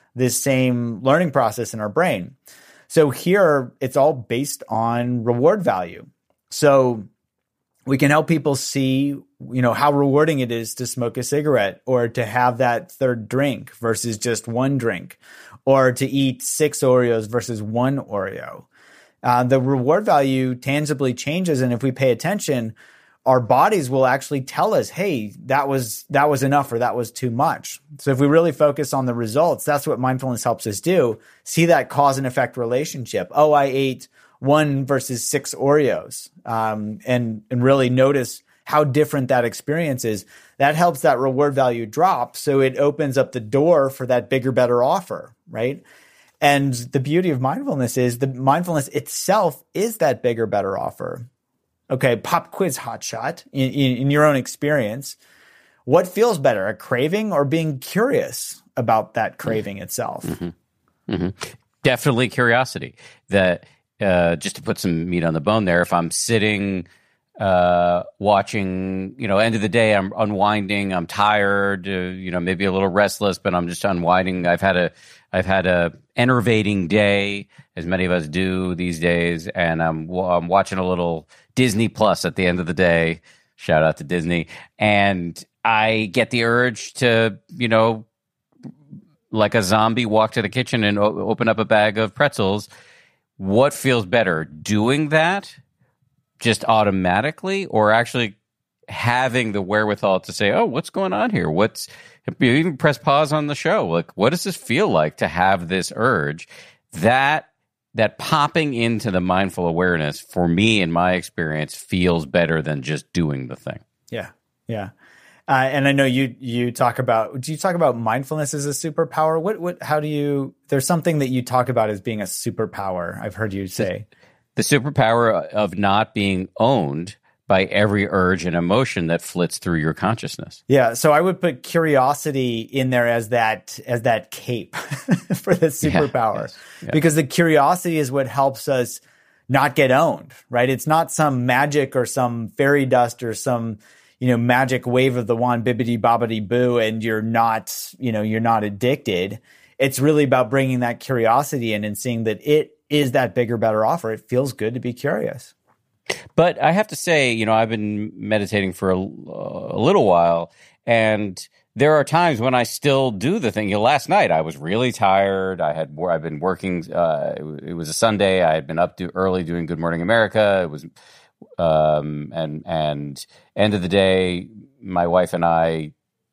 this same learning process in our brain. So here, it's all based on reward value. So we can help people see, how rewarding it is to smoke a cigarette or to have that third drink versus just one drink, or to eat 6 Oreos versus 1 Oreo. The reward value tangibly changes. And if we pay attention, our bodies will actually tell us, hey, that was enough or that was too much. So if we really focus on the results, that's what mindfulness helps us do. See that cause and effect relationship. Oh, I ate 1 versus 6 Oreos, and really notice how different that experience is. That helps that reward value drop. So it opens up the door for that bigger, better offer, right? And the beauty of mindfulness is the mindfulness itself is that bigger, better offer. Okay, pop quiz hotshot in your own experience. What feels better, a craving or being curious about that craving itself? Mm-hmm. Mm-hmm. Definitely curiosity. That just to put some meat on the bone there, if I'm sitting watching, end of the day, I'm unwinding, I'm tired, maybe a little restless, but I'm just unwinding. I've had a enervating day, as many of us do these days, and I'm watching a little Disney Plus at the end of the day. Shout out to Disney. And I get the urge to, like a zombie, walk to the kitchen and open up a bag of pretzels. What feels better, doing that just automatically, or actually having the wherewithal to say, oh, what's going on here? You even press pause on the show. Like, what does this feel like to have this urge? That popping into the mindful awareness, for me, in my experience, feels better than just doing the thing. Yeah. Yeah. And I know you talk about, do you talk about mindfulness as a superpower? There's something that you talk about as being a superpower, I've heard you say. The superpower of not being owned by every urge and emotion that flits through your consciousness. Yeah, so I would put curiosity in there as that cape for the superpower, because the curiosity is what helps us not get owned, right? It's not some magic or some fairy dust or some magic wave of the wand, bibbidi bobbidi boo, and you're not addicted. It's really about bringing that curiosity in and seeing that it is that bigger, better offer. It feels good to be curious. But I have to say, I've been meditating for a little while, and there are times when I still do the thing. Last night I was really tired. I've been working. It was a Sunday. I had been up early doing Good Morning America. It was and end of the day, my wife and I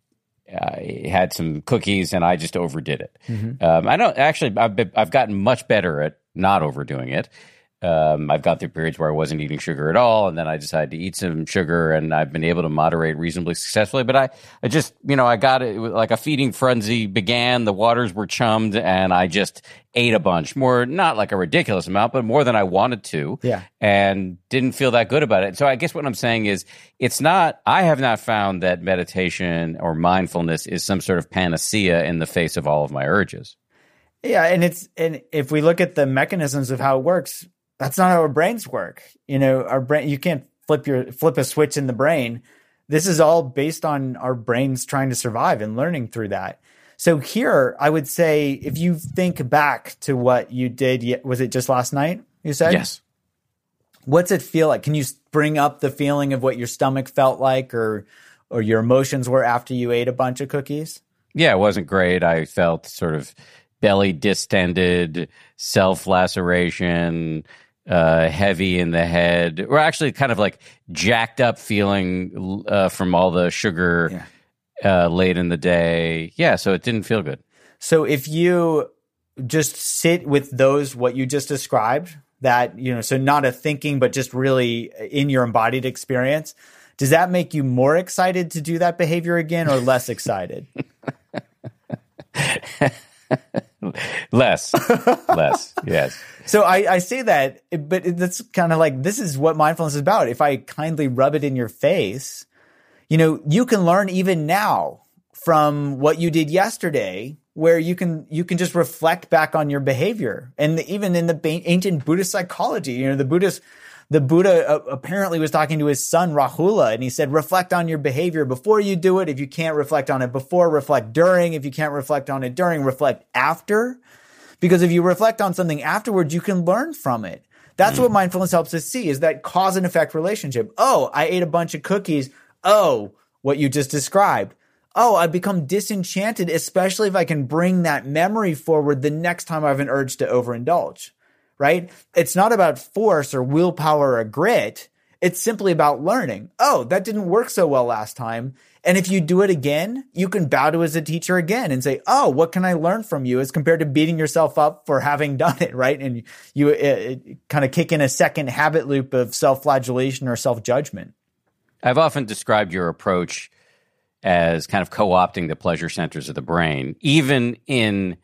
had some cookies, and I just overdid it. Mm-hmm. I've gotten much better at not overdoing it. I've gone through periods where I wasn't eating sugar at all, and then I decided to eat some sugar, and I've been able to moderate reasonably successfully. But I just, I got it like a feeding frenzy began. The waters were chummed, and I just ate a bunch more, not like a ridiculous amount, but more than I wanted to. Yeah. And didn't feel that good about it. So I guess what I'm saying is, I have not found that meditation or mindfulness is some sort of panacea in the face of all of my urges. Yeah. And if we look at the mechanisms of how it works, that's not how our brains work. Our brain, you can't flip a switch in the brain. This is all based on our brains trying to survive and learning through that. So here, I would say, if you think back to what you did, was it just last night, you said? Yes. What's it feel like? Can you bring up the feeling of what your stomach felt like or your emotions were after you ate a bunch of cookies? Yeah, it wasn't great. I felt sort of belly distended, self-laceration, heavy in the head, or actually kind of like jacked up feeling from all the sugar late in the day. Yeah, so it didn't feel good. So if you just sit with what you just described, that, so not a thinking, but just really in your embodied experience, does that make you more excited to do that behavior again or less excited? Less, yes. So I say that, but that's kind of like, this is what mindfulness is about. If I kindly rub it in your face, you can learn even now from what you did yesterday, where you can just reflect back on your behavior. And even in the ancient Buddhist psychology, the The Buddha apparently was talking to his son Rahula, and he said, reflect on your behavior before you do it. If you can't reflect on it before, reflect during. If you can't reflect on it during, reflect after. Because if you reflect on something afterwards, you can learn from it. That's what mindfulness helps us see, is that cause and effect relationship. Oh, I ate a bunch of cookies. Oh, what you just described. Oh, I've become disenchanted, especially if I can bring that memory forward the next time I have an urge to overindulge, right? It's not about force or willpower or grit. It's simply about learning. Oh, that didn't work so well last time. And if you do it again, you can bow to as a teacher again and say, oh, what can I learn from you, as compared to beating yourself up for having done it, right? And you kind of kick in a second habit loop of self-flagellation or self-judgment. I've often described your approach as kind of co-opting the pleasure centers of the brain, even in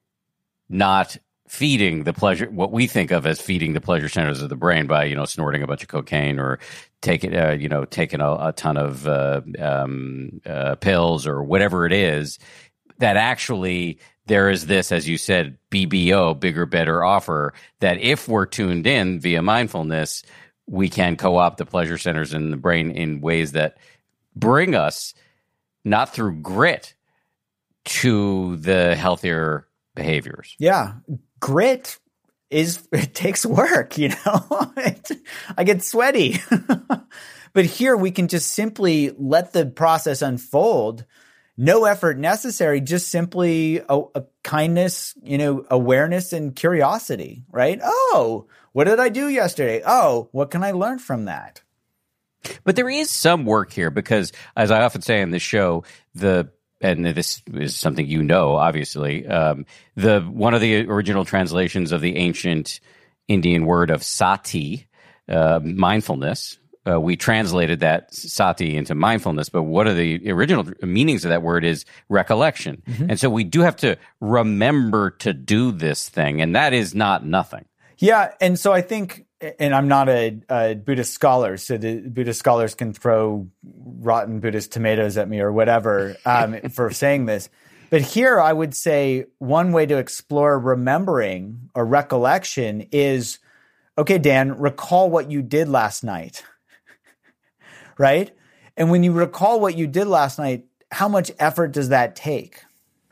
not feeding the pleasure, what we think of as feeding the pleasure centers of the brain by, snorting a bunch of cocaine or taking a ton of pills or whatever it is, that actually there is this, as you said, BBO, bigger, better offer, that if we're tuned in via mindfulness, we can co-opt the pleasure centers in the brain in ways that bring us, not through grit, to the healthier behaviors. Yeah. Grit it takes work, I get sweaty. But here we can just simply let the process unfold. No effort necessary, just simply a kindness, awareness and curiosity, right? Oh, what did I do yesterday? Oh, what can I learn from that? But there is some work here because, as I often say in this show, and this is something obviously, one of the original translations of the ancient Indian word of sati, mindfulness, we translated that sati into mindfulness, but one of the original meanings of that word is recollection. Mm-hmm. And so we do have to remember to do this thing, and that is not nothing. Yeah, and so I think, and I'm not a Buddhist scholar, so the Buddhist scholars can throw rotten Buddhist tomatoes at me or whatever for saying this. But here I would say one way to explore remembering or recollection is, okay, Dan, recall what you did last night, right? And when you recall what you did last night, how much effort does that take?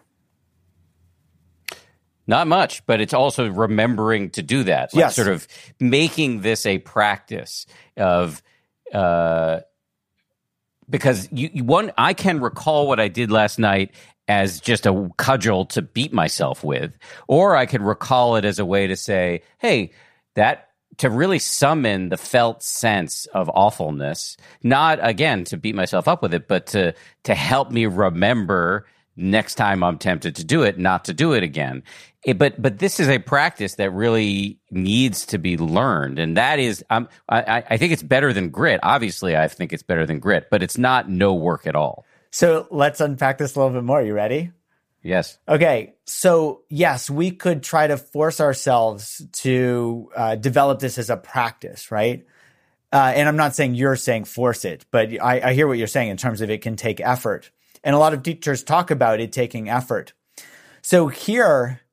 Not much, but it's also remembering to do that. Like, yes. Sort of making this a practice of, because I can recall what I did last night as just a cudgel to beat myself with, or I could recall it as a way to say, hey, to really summon the felt sense of awfulness, not again to beat myself up with it, but to help me remember next time I'm tempted to do it, not to do it again. But this is a practice that really needs to be learned, and that is, I think it's better than grit. Obviously, I think it's better than grit, but it's not no work at all. So let's unpack this a little bit more. You ready? Yes. Okay. So yes, we could try to force ourselves to develop this as a practice, right? And I'm not saying you're saying force it, but I hear what you're saying in terms of it can take effort. And a lot of teachers talk about it taking effort. So here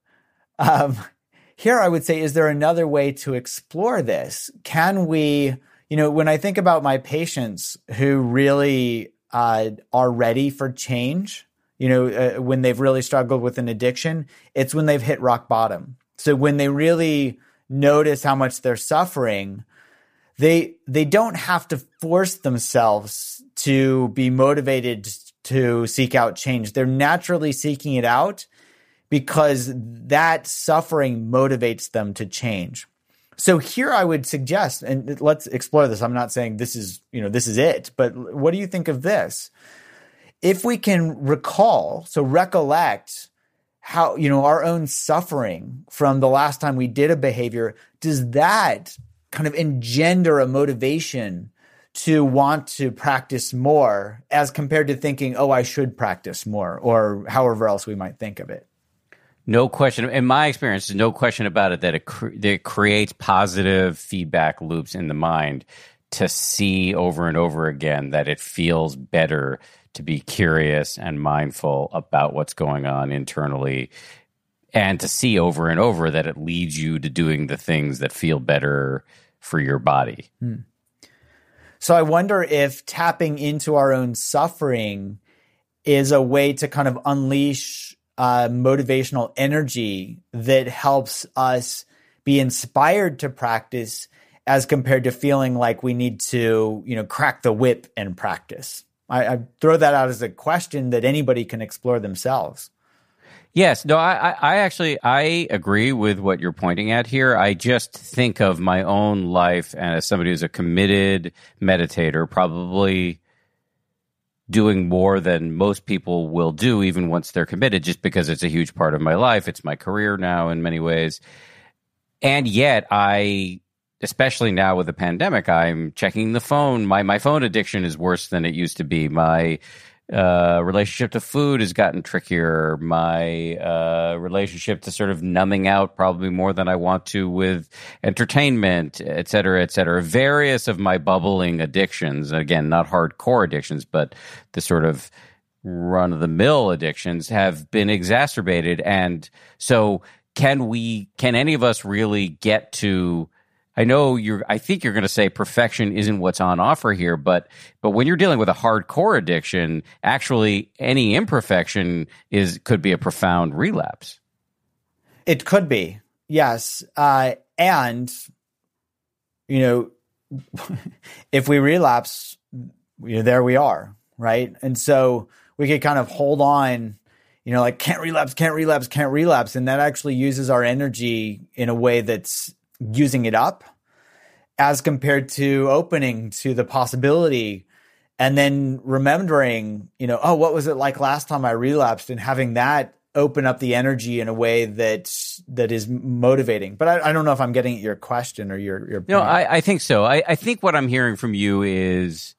I would say, is there another way to explore this? Can we, when I think about my patients who really are ready for change, when they've really struggled with an addiction, it's when they've hit rock bottom. So when they really notice how much they're suffering, they don't have to force themselves to be motivated to seek out change. They're naturally seeking it out because that suffering motivates them to change. So here I would suggest, and let's explore this. I'm not saying this is it, but what do you think of this? If we can recollect how, our own suffering from the last time we did a behavior, does that kind of engender a motivation to want to practice more as compared to thinking, oh, I should practice more, or however else we might think of it? No question. In my experience, there's no question about it that it creates positive feedback loops in the mind to see over and over again that it feels better to be curious and mindful about what's going on internally, and to see over and over that it leads you to doing the things that feel better for your body. So I wonder if tapping into our own suffering is a way to kind of unleash motivational energy that helps us be inspired to practice as compared to feeling like we need to, crack the whip and practice. I throw that out as a question that anybody can explore themselves. Yes. No, I agree with what you're pointing at here. I just think of my own life as somebody who's a committed meditator, probably doing more than most people will do even once they're committed, just because it's a huge part of my life. It's my career now in many ways. And yet especially now with the pandemic, I'm checking the phone. My phone addiction is worse than it used to be. My relationship to food has gotten trickier. My relationship to sort of numbing out probably more than I want to with entertainment, et cetera, et cetera. Various of my bubbling addictions, again, not hardcore addictions, but the sort of run-of-the-mill addictions have been exacerbated. And so can any of us really get to, I think you're going to say perfection isn't what's on offer here, but when you're dealing with a hardcore addiction, actually any imperfection could be a profound relapse. It could be, yes. And, if we relapse, there we are, right? And so we could kind of hold on, like can't relapse. And that actually uses our energy in a way that's using it up as compared to opening to the possibility and then remembering, what was it like last time I relapsed, and having that open up the energy in a way that is motivating. But I don't know if I'm getting at your question or your point. No, I think so. I think what I'm hearing from you is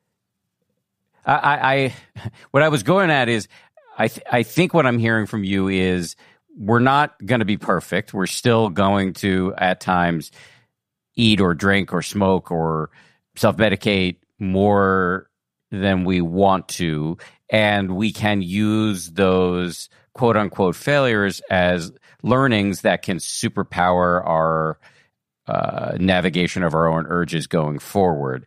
what I was going at is I think what I'm hearing from you is we're not going to be perfect. We're still going to, at times, eat or drink or smoke or self-medicate more than we want to. And we can use those quote-unquote failures as learnings that can superpower our navigation of our own urges going forward.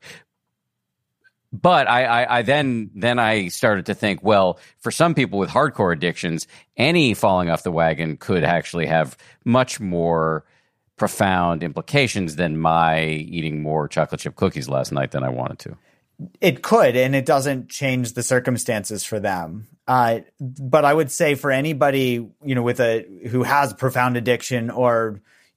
But I then I started to think, well, for some people with hardcore addictions, any falling off the wagon could actually have much more profound implications than my eating more chocolate chip cookies last night than I wanted to. It could, and it doesn't change the circumstances for them. But I would say for anybody, who has profound addiction or,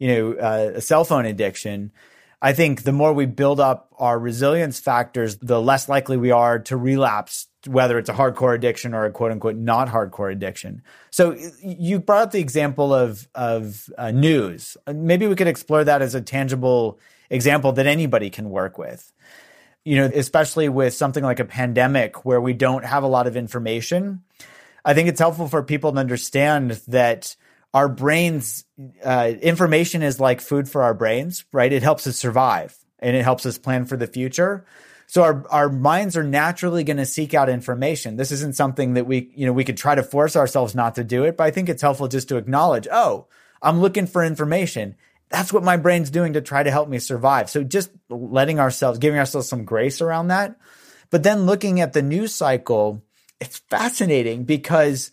a cell phone addiction, I think the more we build up our resilience factors, the less likely we are to relapse, whether it's a hardcore addiction or a quote unquote not hardcore addiction. So you brought up the example of news. Maybe we could explore that as a tangible example that anybody can work with. Especially with something like a pandemic where we don't have a lot of information. I think it's helpful for people to understand that our brains, information is like food for our brains, right? It helps us survive and it helps us plan for the future. So our minds are naturally going to seek out information. This isn't something that we could try to force ourselves not to do it, but I think it's helpful just to acknowledge, I'm looking for information. That's what my brain's doing to try to help me survive. So just giving ourselves some grace around that. But then looking at the news cycle, it's fascinating because,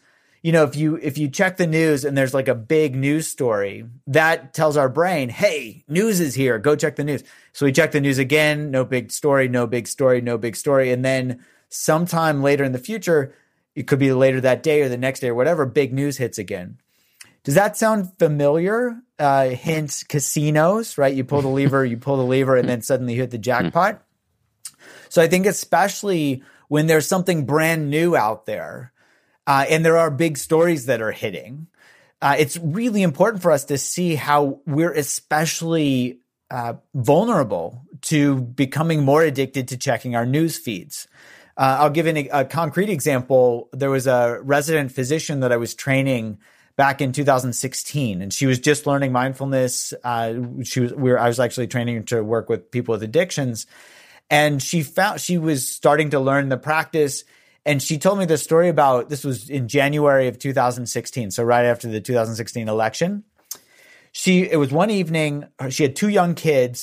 if you check the news and there's like a big news story, that tells our brain, hey, news is here. Go check the news. So we check the news again. No big story, no big story, no big story. And then sometime later in the future, it could be later that day or the next day or whatever, big news hits again. Does that sound familiar? Hint, casinos, right? You pull the lever, and then suddenly you hit the jackpot. So I think especially when there's something brand new out there, and there are big stories that are hitting, it's really important for us to see how we're especially vulnerable to becoming more addicted to checking our news feeds. I'll give a concrete example. There was a resident physician that I was training back in 2016, and she was just learning mindfulness. I was actually training her to work with people with addictions, and she was starting to learn the practice. And she told me this story about, this was in January of 2016, so right after the 2016 election. It was one evening, she had two young kids,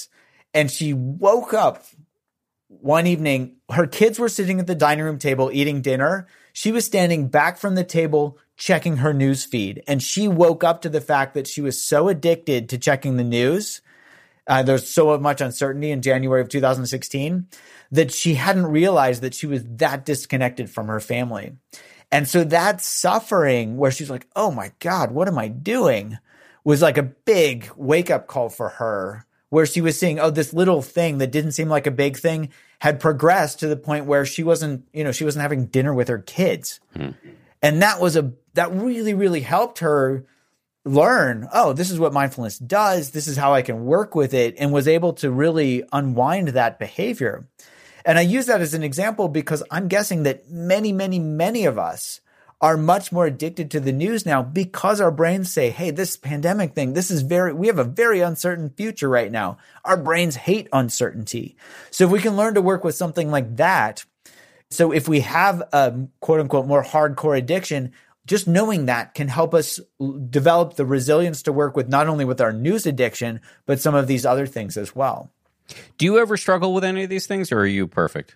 And she woke up one evening. Her kids were sitting at the dining room table eating dinner. She was standing back from the table checking her news feed. And she woke up to the fact that she was so addicted to checking the news. There's so much uncertainty in January of 2016 that she hadn't realized that she was that disconnected from her family. And so that suffering where she's like, oh my God, what am I doing? Was like a big wake up call for her, where she was seeing, oh, this little thing that didn't seem like a big thing had progressed to the point where she wasn't having dinner with her kids. And that really, really helped her learn, oh, this is what mindfulness does. This is how I can work with it, and was able to really unwind that behavior. And I use that as an example because I'm guessing that many, many, many of us are much more addicted to the news now because our brains say, hey, this pandemic thing, we have a very uncertain future right now. Our brains hate uncertainty. So if we can learn to work with something like that, so if we have a quote unquote more hardcore addiction, just knowing that can help us develop the resilience to work with not only with our news addiction, but some of these other things as well. Do you ever struggle with any of these things, or are you perfect?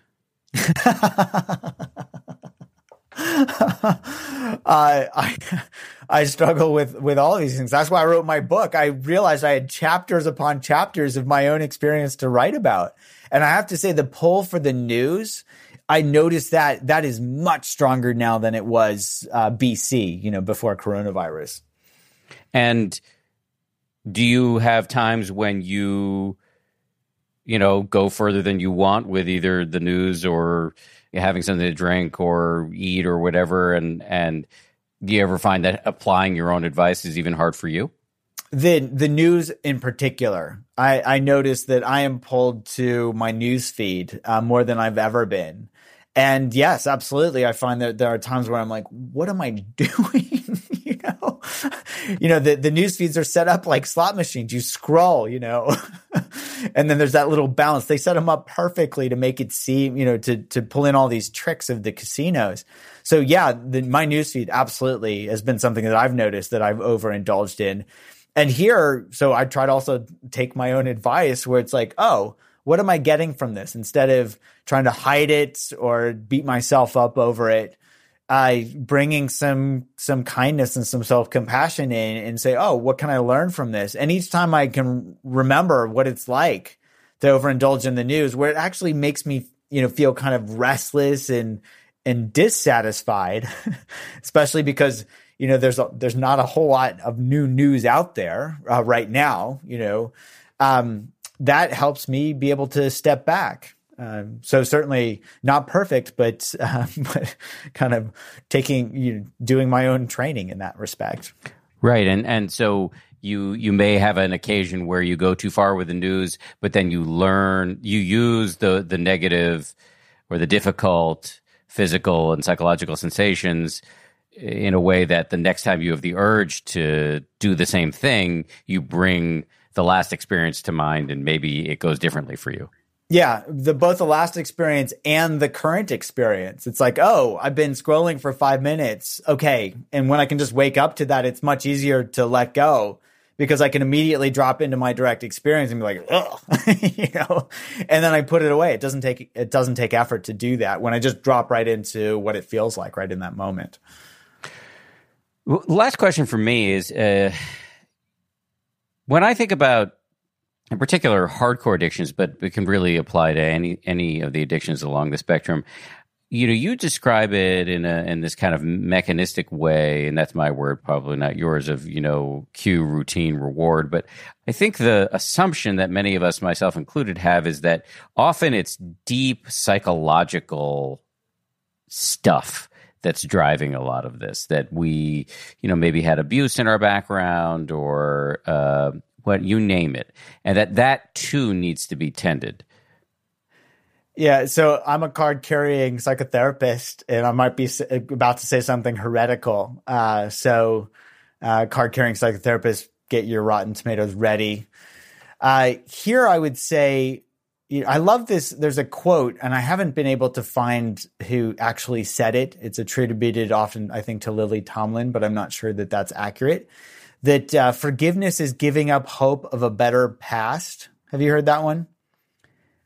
I struggle with all of these things. That's why I wrote my book. I realized I had chapters upon chapters of my own experience to write about. And I have to say the pull for the news, I noticed that is much stronger now than it was BC, before coronavirus. And do you have times when you go further than you want with either the news or having something to drink or eat or whatever? And do you ever find that applying your own advice is even hard for you? The news in particular, I noticed that I am pulled to my news feed more than I've ever been. And yes, absolutely. I find that there are times where I'm like, what am I doing? The news feeds are set up like slot machines. You scroll, and then there's that little balance. They set them up perfectly to make it seem, to pull in all these tricks of the casinos. So yeah, my news feed absolutely has been something that I've noticed that I've overindulged in. And here, so I try to also take my own advice where it's like, oh, what am I getting from this? Instead of trying to hide it or beat myself up over it, bringing some kindness and some self-compassion in and say, oh, what can I learn from this? And each time I can remember what it's like to overindulge in the news, where it actually makes me, feel kind of restless and dissatisfied, especially because, there's not a whole lot of new news out there right now, that helps me be able to step back. So certainly not perfect, but kind of doing my own training in that respect. Right. And so you may have an occasion where you go too far with the news, but then you use the negative or the difficult physical and psychological sensations in a way that the next time you have the urge to do the same thing, you bring the last experience to mind, and maybe it goes differently for you. Yeah, both the last experience and the current experience. It's like, oh, I've been scrolling for 5 minutes. Okay. And when I can just wake up to that, it's much easier to let go because I can immediately drop into my direct experience and be like, ugh, and then I put it away. It doesn't take effort to do that when I just drop right into what it feels like right in that moment. Well, last question for me is, when I think about, in particular, hardcore addictions, but it can really apply to any of the addictions along the spectrum. You describe it in this kind of mechanistic way, and that's my word, probably not yours, of cue, routine, reward. But I think the assumption that many of us, myself included, have is that often it's deep psychological stuff that's driving a lot of this, that we, maybe had abuse in our background or you name it, and that too needs to be tended. Yeah, so I'm a card-carrying psychotherapist, and I might be about to say something heretical. So card-carrying psychotherapists, get your Rotten Tomatoes ready. Here I would say, I love this. There's a quote, and I haven't been able to find who actually said it. It's attributed often, I think, to Lily Tomlin, but I'm not sure that that's accurate. That forgiveness is giving up hope of a better past. Have you heard that one?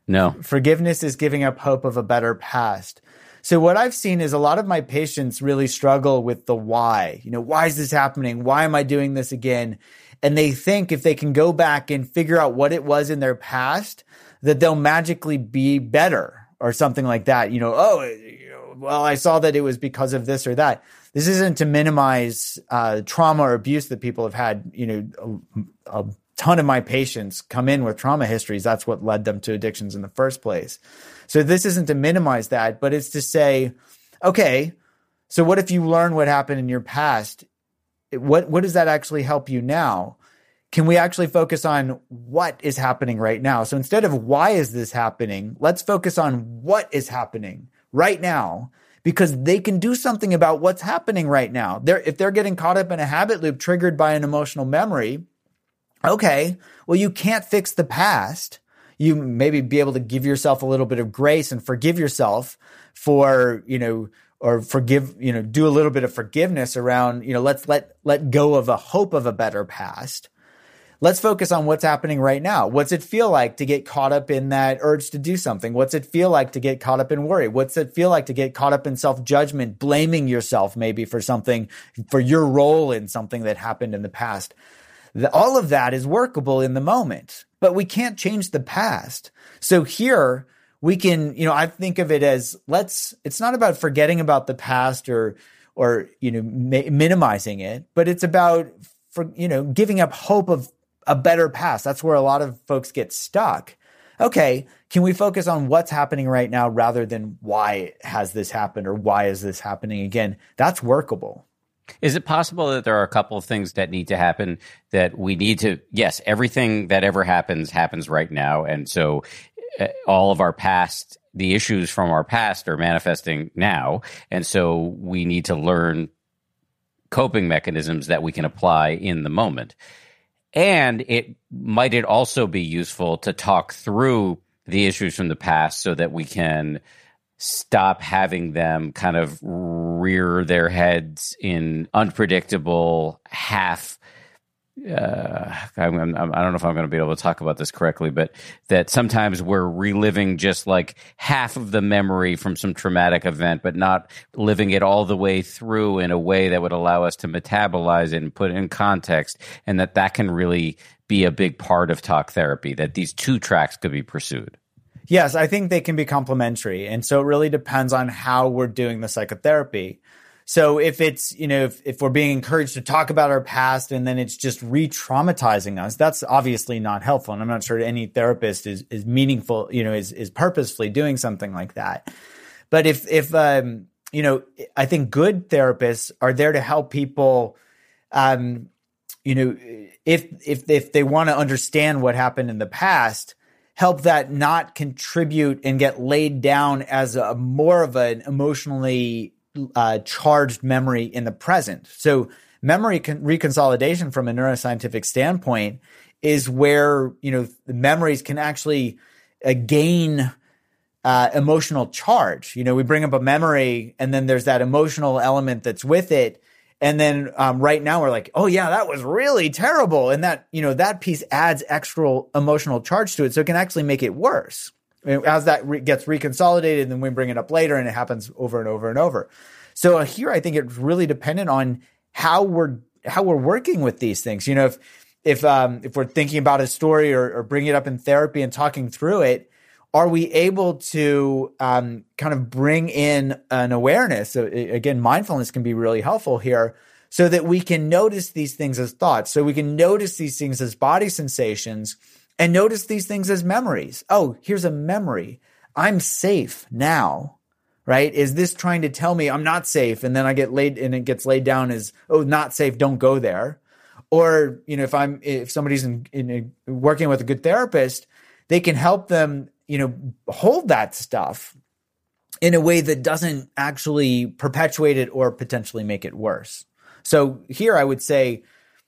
No. Forgiveness is giving up hope of a better past. So what I've seen is a lot of my patients really struggle with the why. Why is this happening? Why am I doing this again? And they think if they can go back and figure out what it was in their past, that they'll magically be better or something like that. Well, I saw that it was because of this or that. This isn't to minimize trauma or abuse that people have had. A ton of my patients come in with trauma histories. That's what led them to addictions in the first place. So this isn't to minimize that, but it's to say, okay, so what if you learn what happened in your past? What does that actually help you now? Can we actually focus on what is happening right now? So instead of why is this happening, let's focus on what is happening right now, because they can do something about what's happening right now. If they're getting caught up in a habit loop triggered by an emotional memory, okay, well, you can't fix the past. You maybe be able to give yourself a little bit of grace and forgive yourself for, or forgive, do a little bit of forgiveness around, let's let go of a hope of a better past. Let's focus on what's happening right now. What's it feel like to get caught up in that urge to do something? What's it feel like to get caught up in worry? What's it feel like to get caught up in self-judgment, blaming yourself maybe for something, for your role in something that happened in the past? All of that is workable in the moment, but we can't change the past. So here we can, I think of it as it's not about forgetting about the past or minimizing it, but it's about, giving up hope of a better past. That's where a lot of folks get stuck. Okay, can we focus on what's happening right now rather than why has this happened or why is this happening again? That's workable. Is it possible that there are a couple of things that need to happen that we need to, yes, everything that ever happens right now. And so all of our past, the issues from our past are manifesting now. And so we need to learn coping mechanisms that we can apply in the moment. And might it also be useful to talk through the issues from the past so that we can stop having them kind of rear their heads in unpredictable I don't know if I'm going to be able to talk about this correctly, but that sometimes we're reliving just like half of the memory from some traumatic event, but not living it all the way through in a way that would allow us to metabolize it and put it in context, and that can really be a big part of talk therapy, that these two tracks could be pursued. Yes, I think they can be complementary. And so it really depends on how we're doing the psychotherapy. So if it's, if we're being encouraged to talk about our past and then it's just re-traumatizing us, that's obviously not helpful. And I'm not sure any therapist is meaningful, is purposefully doing something like that. But if I think good therapists are there to help people, if they want to understand what happened in the past, help that not contribute and get laid down as more of an emotionally charged memory in the present. So memory reconsolidation from a neuroscientific standpoint is where, the memories can actually gain emotional charge. We bring up a memory and then there's that emotional element that's with it. And then right now we're like, oh yeah, that was really terrible. And that, that piece adds extra emotional charge to it. So it can actually make it worse. As that gets reconsolidated, then we bring it up later and it happens over and over and over. So here, I think it's really dependent on how we're working with these things. If we're thinking about a story or bringing it up in therapy and talking through it, are we able to kind of bring in an awareness? So again, mindfulness can be really helpful here, so that we can notice these things as thoughts. So we can notice these things as body sensations and notice these things as memories. Oh, here's a memory. I'm safe now, right? Is this trying to tell me I'm not safe? And then I get laid and it gets laid down as, oh, not safe. Don't go there. Or, if somebody's working with a good therapist, they can help them, hold that stuff in a way that doesn't actually perpetuate it or potentially make it worse. So here I would say,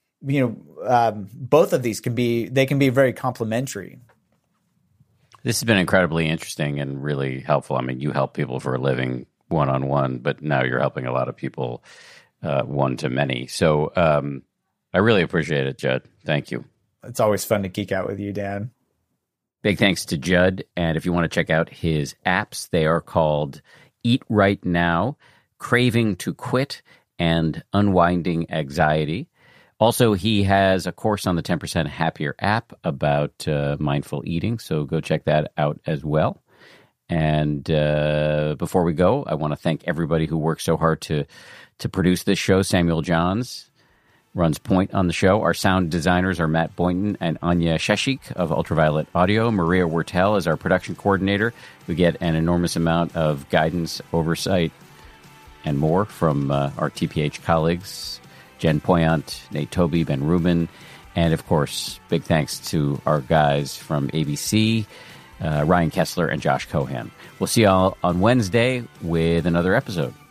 both of these can be very complementary. This has been incredibly interesting and really helpful. I mean, you help people for a living one-on-one, but now you're helping a lot of people one-to-many. So I really appreciate it, Judd. Thank you. It's always fun to geek out with you, Dan. Big thanks to Judd. And if you want to check out his apps, they are called Eat Right Now, Craving to Quit, and Unwinding Anxiety. Also, he has a course on the 10% Happier app about mindful eating, so go check that out as well. And before we go, I want to thank everybody who worked so hard to produce this show. Samuel Johns runs point on the show. Our sound designers are Matt Boynton and Anya Sheshik of Ultraviolet Audio. Maria Wertel is our production coordinator. We get an enormous amount of guidance, oversight, and more from our TPH colleagues, Jen Poyant, Nate Toby, Ben Rubin, and, of course, big thanks to our guys from ABC, Ryan Kessler and Josh Cohan. We'll see you all on Wednesday with another episode.